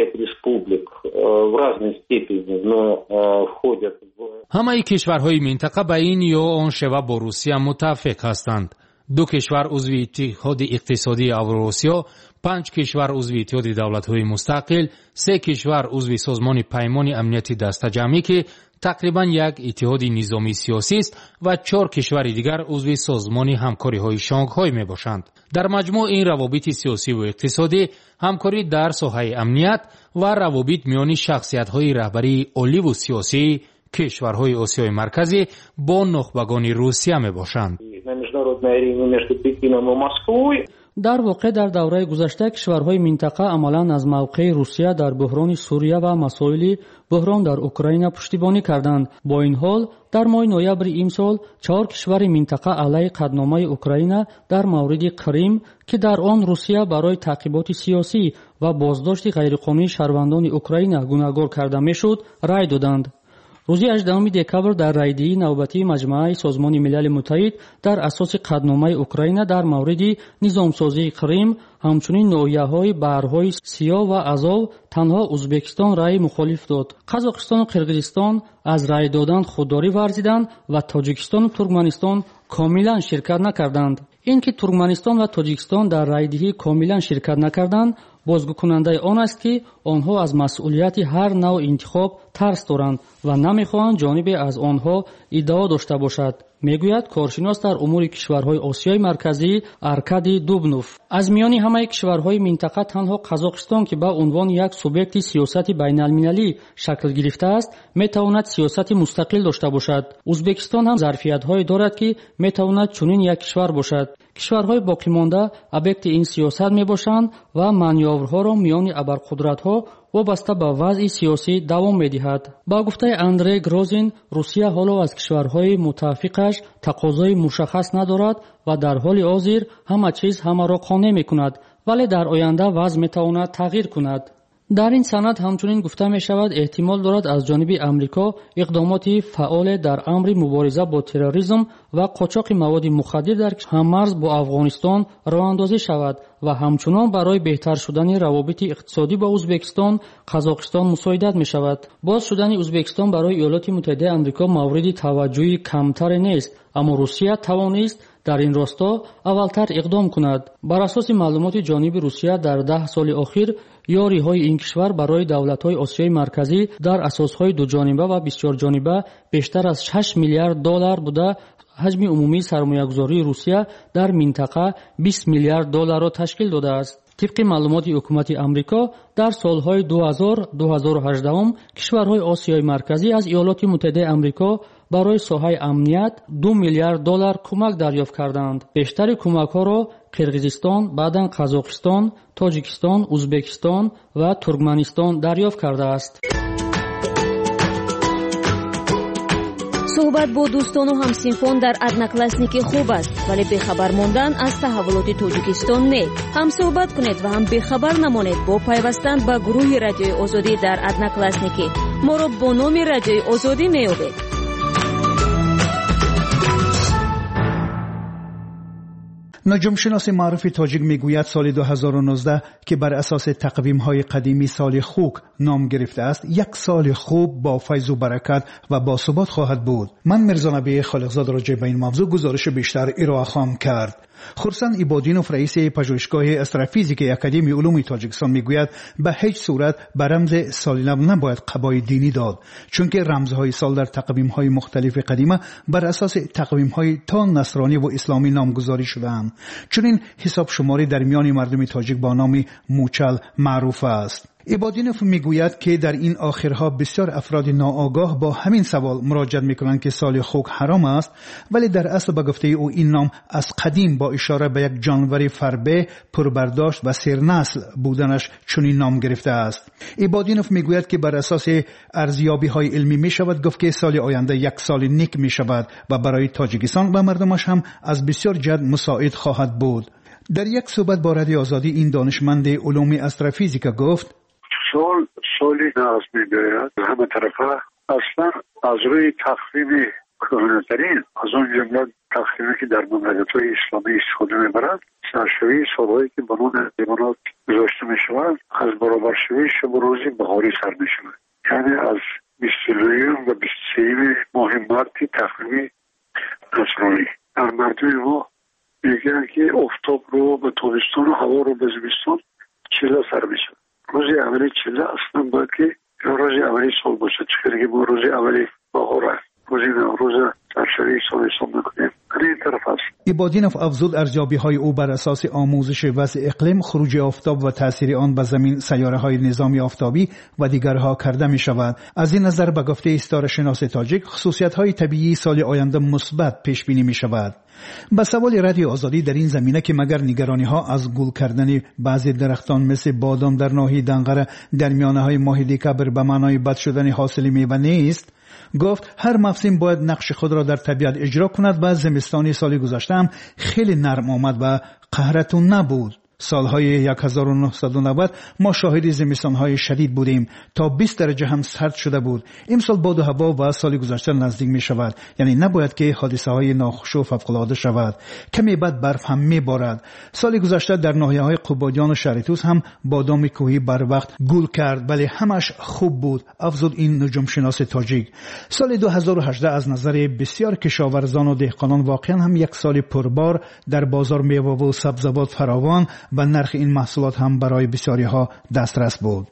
همه کشورهای منطقه به این یا آن شیوه با روسیه متفق هستند. 2 کشور عضو اتحاد اقتصادی اوراسیا، 5 کشور عضو اتحاد دولت‌های مستقل، 3 کشور عضو سازمان پیمان امنیت دسته‌جمعی که تقریبا یک اتحاد نظامی سیاسی است و 4 کشور دیگر عضو سازمان همکاری‌های شانگهای میباشند. در مجموع این روابط سیاسی و اقتصادی، همکاری در ساحه امنیت و روابط میان شخصیت‌های رهبری عالی و سیاسی کشورهای آسیای مرکزی با نخبگان روسیه میباشند. در واقع در دوره گذشته کشورهای منطقه عملاً از موقع روسیه در بحران سوریه و مسائل بحران در اوکراین پشتیبانی کردند. با این حال در ماه نوامبر امسال 4 کشور منطقه علیه قطعنامه اوکراین در مورد کریم که در آن روسیه برای تعقیبات سیاسی و بازداشت غیرقانونی شهروندان اوکراین گوناگون کرده میشد رأی دادند. روز 18 دکبر در رایدهی نوبتی مجمع سازمان ملل متحد در اساس قطعنامه اوکراین در مورد نظامسازی کریم همچنین ناحیه‌های بحرهای سیاه و ازov تنها ازبکستان رای مخالف داد. قزاقستان و قرقیزستان از رای دادن خودداری ورزیدند و تاجیکستان و ترکمنستان کاملا شرکت نکردند. اینکه ترکمنستان و تاجیکستان در رایدهی کاملا شرکت نکردند بازگو کننده آن است که آنها از مسئولیت هر نوع انتخاب ترس دارند و نمیخواهند جانب از آنها ادعا داشته باشد. میگوید کارشناس در امور کشورهای آسیای مرکزی ارکادی دوبنوف. از میان همه کشورهای منطقه تنها قزاقستان که به عنوان یک سوبیکت سیاست بین‌المللی شکل گرفته است میتواند سیاست مستقل داشته باشد. ازبکستان هم ظرفیت‌هایی دارد که میتواند چنین یک کشور باشد. کشورهای باقی مانده ابیکت این سیاست میباشند و مانورها را میان ابرقدرت‌ها وابسته به وضع سیاسی دوام می‌دهد. با گفته اندری گروزین روسیه حالا از کشورهای متفقش تقاضای مشخص ندارد و در حال حاضر همه چیز همه را قانع می‌کند ولی در آینده وضع می‌تواند تغییر کند. در این سند همچنین گفته می شود احتمال دارد از جانب امریکا اقدامات فعال در امر مبارزه با تروریسم و قاچاق مواد مخدر در هممرز با افغانستان راه اندازی شود و همچنان برای بهتر شدن روابط اقتصادی با ازبکستان قزاقستان مساعدت می شود. باز شدن ازبکستان برای ایالات متحده آمریکا مورد توجه کمتر نیست، اما روسیه توانست дар ин росто аввалтар иқдом кунад. бар асоси маълумоти ҷониби Русия дар 10 соли охир ёриҳои ин кишвар барои давлатҳои Осиёи марказӣ дар асосҳои дуҷониба ва бисёрҷониба бештар аз $6 миллиард буда, ҳаҷми умумии сармоягузории Русия дар минтақа $20 миллиард ташкил додааст. طبق معلومات حکومت آمریکا در سالهای 2000-2018 کشورهای آسیای مرکزی از ایالات متحده آمریکا برای ساحه امنیت $2 میلیارد کمک دریافت کردند. بیشتر کمک‌ها را قرغیزستان، بعداً قزاقستان، تاجیکستان، ازبکستان و ترکمنستان دریافت کرده است. صحبت با دوستان و همسنفان در ادناکلاسنیکی خوب است، ولی بخبر ماندن از تحولات تاجیکستان نه. هم صحبت کنید و هم بخبر نمانید با پیوستن به گروه رادیوی آزادی در ادناکلاسنیکی. ما را با نام رادیوی آزادی میابید. نجوم شناس معروف تاجیک میگوید سال 2019 که بر اساس تقویم‌های قدیمی سال خوک نام گرفته است، یک سال خوب با فیض و برکت و با ثبات خواهد بود. من میرزا نبی خالقزاد راجع به این موضوع گزارش بیشتر ارائه خواهم کرد. خورسند ایبادینوف رئیس پژوهشگاه استرافیزیک اکادمی علوم تاجیکستان میگوید به هیچ صورت به رمز سال نو نباید قبای دینی داد، چون که رمزهای سال در تقویم‌های مختلف قدیمه بر اساس تقویم‌های تا نصرانی و اسلامی نامگذاری شده‌اند. چنین حساب شماری در میان مردم تاجیک با نام موچل معروف است. ایبادینوف میگوید که در این آخرها بسیار افراد ناآگاه با همین سوال مراجعه میکنند که سال خوک حرام است، ولی در اصل به گفته او این نام از قدیم با اشاره به یک جانور فربه، پربرداشت و سرنسل بودنش چنین نام گرفته است. ایبادینوف میگوید که بر اساس ارزیابی های علمی میشود گفت که سال آینده یک سال نیک میشود و برای تاجیکستان و مردمش هم از بسیار جهت مساعد خواهد بود. در یک صحبت با رادیو آزادی این دانشمند علوم استرافیزیک گفت سالی ناز می‌آید همه طرفه اصلا از روی تقویم کهنه‌ترین از اون جمله تقویمی که در مملکت‌های اسلامی استفاده می‌برند، سرشوی سالهایی که بنون حیوانات گذاشته می‌شوند از برابر شوی شب و روزی بهاری سر می‌شود، یعنی از 22 و 23 ماه مارت تقویم نصرانی. در مردم ما میگن که آفتاب رو به تابستان و هوا رو به زمستان چله سر می‌شود. روز اولی چله اصلا باید که روز اولی سال باشه، چون که ما روز اولی بهار است، روز سرشوی سال حساب میکنیم. این طرف است. ایبادینوف افزود ارزیابی‌های او بر اساس آموزش وضع اقلیم، خروج آفتاب و تاثیر آن به زمین، سیاره‌های نظامی آفتابی و دیگرها کرده می شود. از این نظر به گفته استاره شناس تاجیک خصوصیت‌های طبیعی سال آینده مثبت پیش بینی می شود. با سوال رادیو آزادی در این زمینه که مگر نگرانی‌ها از گل کردن بعضی درختان مثل بادام در ناحیه دنقره در میانه‌های ماه دکبر به معنای بد شدن حاصل میوه نیست، گفت هر موسم باید نقش خود را در طبیعت اجرا کند و زمستانی سال گذشته هم خیلی نرم آمد و قهرتون نبود. سالهای 1990 ما شاهد زمستانهای شدید بودیم، تا 20 درجه هم سرد شده بود. امسال باد و هوا و سال گذشته نزدیک می شود، یعنی نباید که حادثه های ناخوش و فوق‌العاده شود. کمی بعد برف هم می بارد. سال گذشته در ناحیه های قبادیان و شریتوس هم بادام کوهی بر وقت گل کرد، ولی همش خوب بود، افزود این نجوم شناس تاجیک. سال 2018 از نظر بسیار کشاورزان و دهقانان واقعا هم یک سال پربار در بازار میوه و سبزیجات فراوان و نرخ این محصولات هم برای بسیاری ها دسترس بود.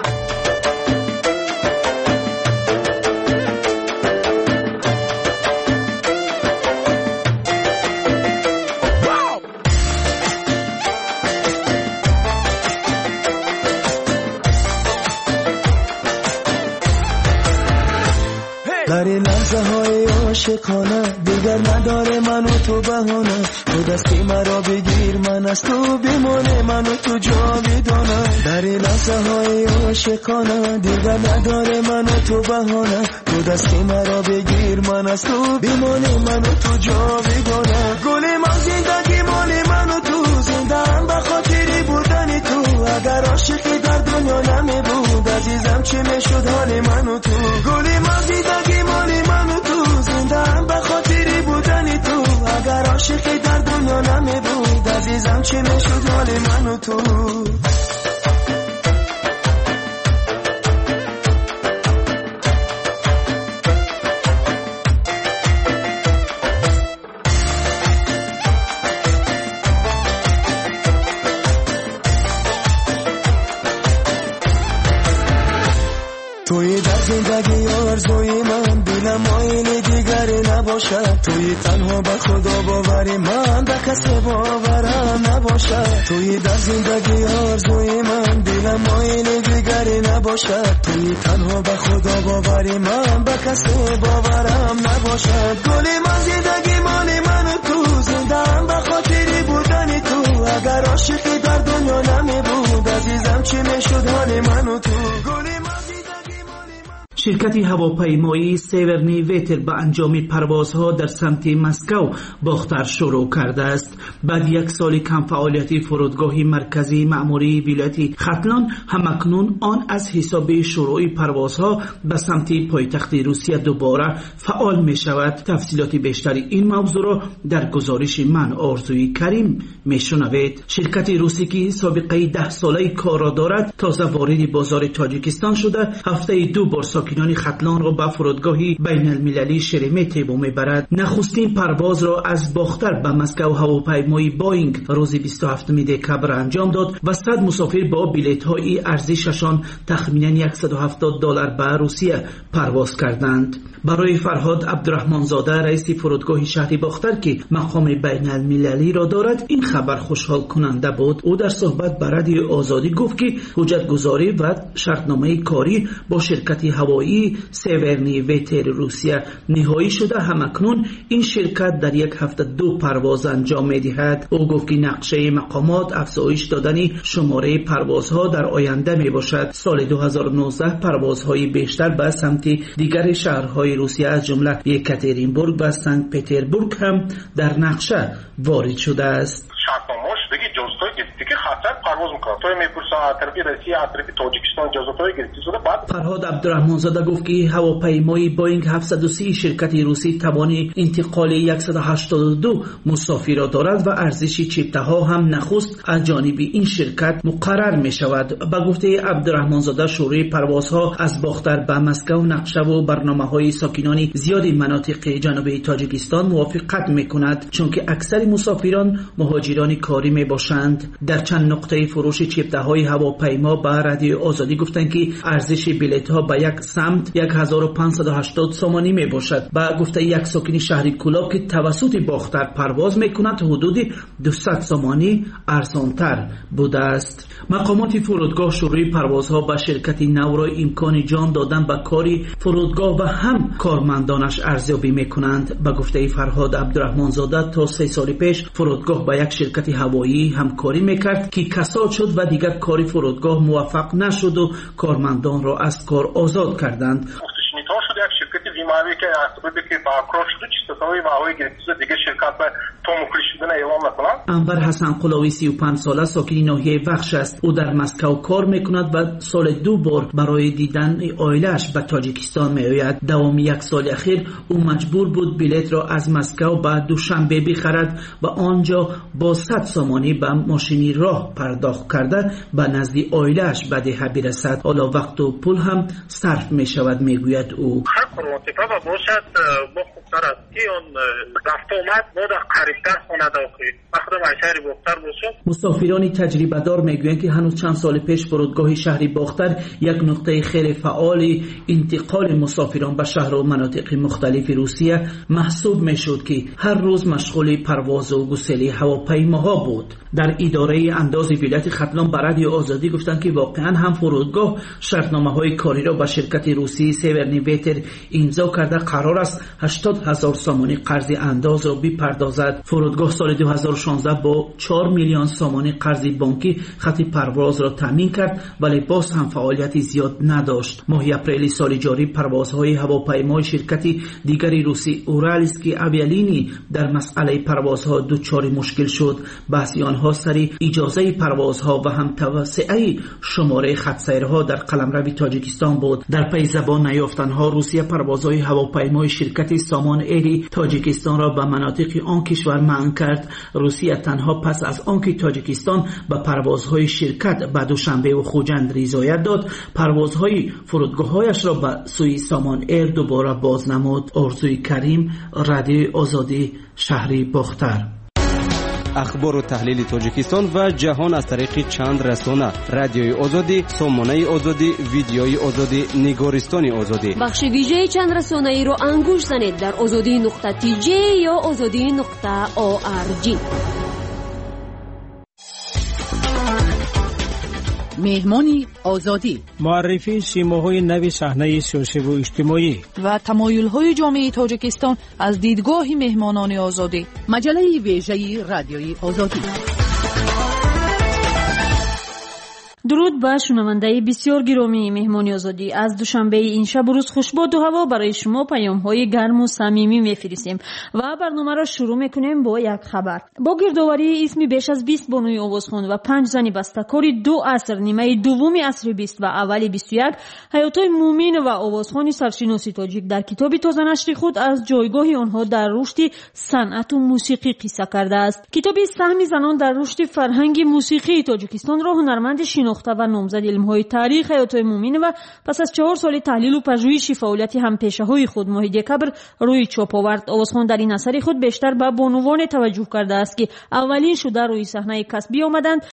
در این لحظه های عاشقانه دیگر نداره من و تو بهانه، تو دستی مرا بگیر من از تو بیمونه، من و تو جاویدانه. در این لحظه های عاشقانه دیگر نداره من و تو بهانه، تو دستی مرا بگیر من از تو بیمونه، من و تو جاویدانه. گل من زندگی مالی من و تو، زنده هم به خاطری بودنی تو. اگر عاشقی در دنیا نمی بود عزیزم چی میشد حال من و تو. گل من زندگی مالی من و تو، زنده هم به خاطری بودنی تو. اگر عاشقی در دنیا نمی بود عزیزم چی میشد حال من و تو. نباشد. توی تنها به خدا باوری من به کسی باورم نباشد. توی در زندگی آرزوی من دلم مایل دیگری نباشد. توی تنها به خدا باوری من به کسی باورم نباشد. گلی من زندگی مال من و تو زندم به خاطری بودن تو. اگر عاشقی در دنیا نمی بود عزیزم چی میشد حال من و تو. شرکت هواپیمایی سیورنی ویتر به انجام پروازها در سمت مسکو باختر شروع کرده است. بعد یک سال کم فعالیت فرودگاه مرکزی مأموری ولایت ختلان همکنون آن از حساب شروع پروازها به سمت پایتخت روسیه دوباره فعال می شود. تفصیلات بیشتری این موضوع را در گزارش من آرزوی کریم می شنوید. شرکت روسی که سابقه 10 ساله کار را دارد تازه وارد بازار تاجیکستان شده. هفته 2 بار ساکنان ختلان را به فرودگاهی بین المللی شرمتیبو میبرد. نخستین پرواز را از باختر به مسکو هواپیمای بوینگ روز 27 دکبر انجام داد و 100 مسافر با بلیط های ارزششان تخمینا $170 به روسیه پرواز کردند. برای فرهاد عبدالرحمن زاده رئیس فرودگاه شهر باختر که مقام بین المللی را دارد این خبر خوشحال کننده بود. او در صحبت با رادیو آزادی گفت که حجت گذاری و شرطنامه کاری با شرکت هوایی سیورنی ویتر روسیه نهایی شده. همکنون این شرکت در یک هفته 2 پرواز انجام می‌دهد. او گفت که نقشه مقامات افزایش دادن شماره پروازها در آینده میباشد. سال 2019 پروازهای بیشتر به سمت دیگر شهرهای روسیه از جمله یکاترینبورگ و سنت پترزبورگ هم در نقشه وارد شده است. شرطنامه‌اش دیگه جزء دیگه خطر پرواز میکنه. تو میپرسه از طرف روسیه از طرف تاجیکستان جزء گرفته شده. بعد فرهاد عبدالرحمن زاده گفت که هواپیمای بوینگ 730 شرکت روسی توان انتقال 182 مسافر را دارد و ارزش چیپته ها هم نخست از جانب این شرکت مقرر می شود. به گفته عبدالرحمن زاده شروع پروازها از باختر به مسکو نقشه و برنامه های ساکنان زیادی مناطق جنوبی تاجیکستان موافقت می کند چون که اکثر مسافران مهاجران کاری می باشند. در چند نقطه فروش چیپته های هواپیما به رادیو آزادی گفتند که ارزش بلیط ها به یک سمت 1580 سومانی می باشد. با گفته یک ساکن شهر کولاب که توسط باختر پرواز می کند حدود 200 سومانی ارزانتر بوده است. مقامات فرودگاه شروع پروازها به شرکت نو را امکان جان دادن به کاری فرودگاه و هم کارمندانش ارزیابی می کنند. با گفته فرهاد عبدالرحمن زاده تا 3 سال پیش فرودگاه با یک شرکت هوایی همکاری میکرد که کساد شد و دیگر کاری فرودگاه موفق نشد و کارمندان را از کار آزاد کردند. شده یک شرکت ویماوی که اصطبابی که با اکراف شده چیستاوی و هوای گرفته دیگه شرکت به تومکلی شدن اعلام نکنند. انور حسن قلاوی 35 ساله ساکن ناحیه بخش است. او در مسکو کار میکند و سال 2 بار برای دیدن عائله‌اش به تاجیکستان میآید. دوام 1 سال اخیر او مجبور بود بلیط را از مسکو به دوشنبه بخرد و آنجا با 100 سومانی به ماشینی راه پرداخت کرده به نزد عائله‌اش بدهه برسد. حالا وقت و پول هم صرف میشود میگوید او. هر کرواتیپا باشد با خوبتر است که اون رفت آمد ما در قریبتر خانه داخلی مخدم شهر باختر باشد. مسافران تجربه دار میگویند که هنوز چند سال پیش فرودگاه شهر باختر یک نقطه خیلی فعال انتقال مسافران به شهر و مناطق مختلف روسیه محسوب میشد که هر روز مشغول پرواز و گسیل هواپیماها بود. در اداره انداز ولایت ختلان به رادیو آزادی گفتند که واقعا هم فرودگاه شرطنامه‌های کاری را با شرکت روسی سیورنی ویتر امضا کرده قرار است 80,000 سومانی قرض انداز را بپردازد. فرودگاه سال 2016 با 4 میلیون سومانی قرض بانکی خط پرواز را تامین کرد ولی باز هم فعالیت زیاد نداشت. ماه اپریل سال جاری پروازهای هواپیمای شرکت دیگری روسی اورالسکی اویالینی در مسئله پروازها دچار مشکل شد. بحث آنها سر اجازه پروازها و هم توسعه شماره خط سیرها در قلمرو تاجیکستان بود. در پی زبان نیافتنها روسیه پروازهای هواپیمای شرکت سامان ایری تاجیکستان را به مناطق آن کشور منع کرد. روسیه تنها پس از آنکه تاجیکستان به پروازهای شرکت به دوشنبه و خوجند رضایت داد پروازهای فرودگاه‌هایش را به سوی سامان ایر دوباره باز نمود. آرزوی کریم، رادیو آزادی، شهر باختر. اخبار و تحلیل تاجیکستان و جهان از طریق چند رسانه: رادیوی آزادی، سامانه آزادی، ویدیوی آزادی، نگارستان آزادی. بخش ویژه چند رسانه‌ای رو انگوش زنید در azadi.tj یا azadi.org. مهمانی آزادی، معرفی سیماهای نوی صحنه سیاسی و اجتماعی و تمایل‌های جامعه تاجیکستان از دیدگاه مهمانان آزادی. مجله ویژه رادیوی آزادی. درود به شنونده بسیار گرامی مهمانی آزادی. از دوشنبه این شب روز خوشباد و هوا برای شما پیام‌های گرم و صمیمی می‌فرستیم و برنامه را شروع می‌کنیم با یک خبر. با گردآوری اسم بیش از 20 بانوی آوازخوان و 5 زن بسته‌کاری 2 عصر، نیمه دوم عصر 20 و اول 21، حیات‌های مومین و آوازخوان سرشناسی تاجیک در کتاب تازه نشر خود از جایگاه آنها در رشد صنعت و موسیقی قصه کرده است. کتاب سهم زنان در رشد فرهنگ موسیقی تاجیکستان را هنرمند شناخته و نامزد علم‌های تاریخ حیات‌های مومین و پس از 4 سال تحلیل و پژوهش فعالیت همپیشه‌های خود ماه دکبر روی چاپ آورد. آوازخوان در این اثر خود بیشتر به بانوان توجه کرده است که اولین شده روی صحنه کسبی آمدند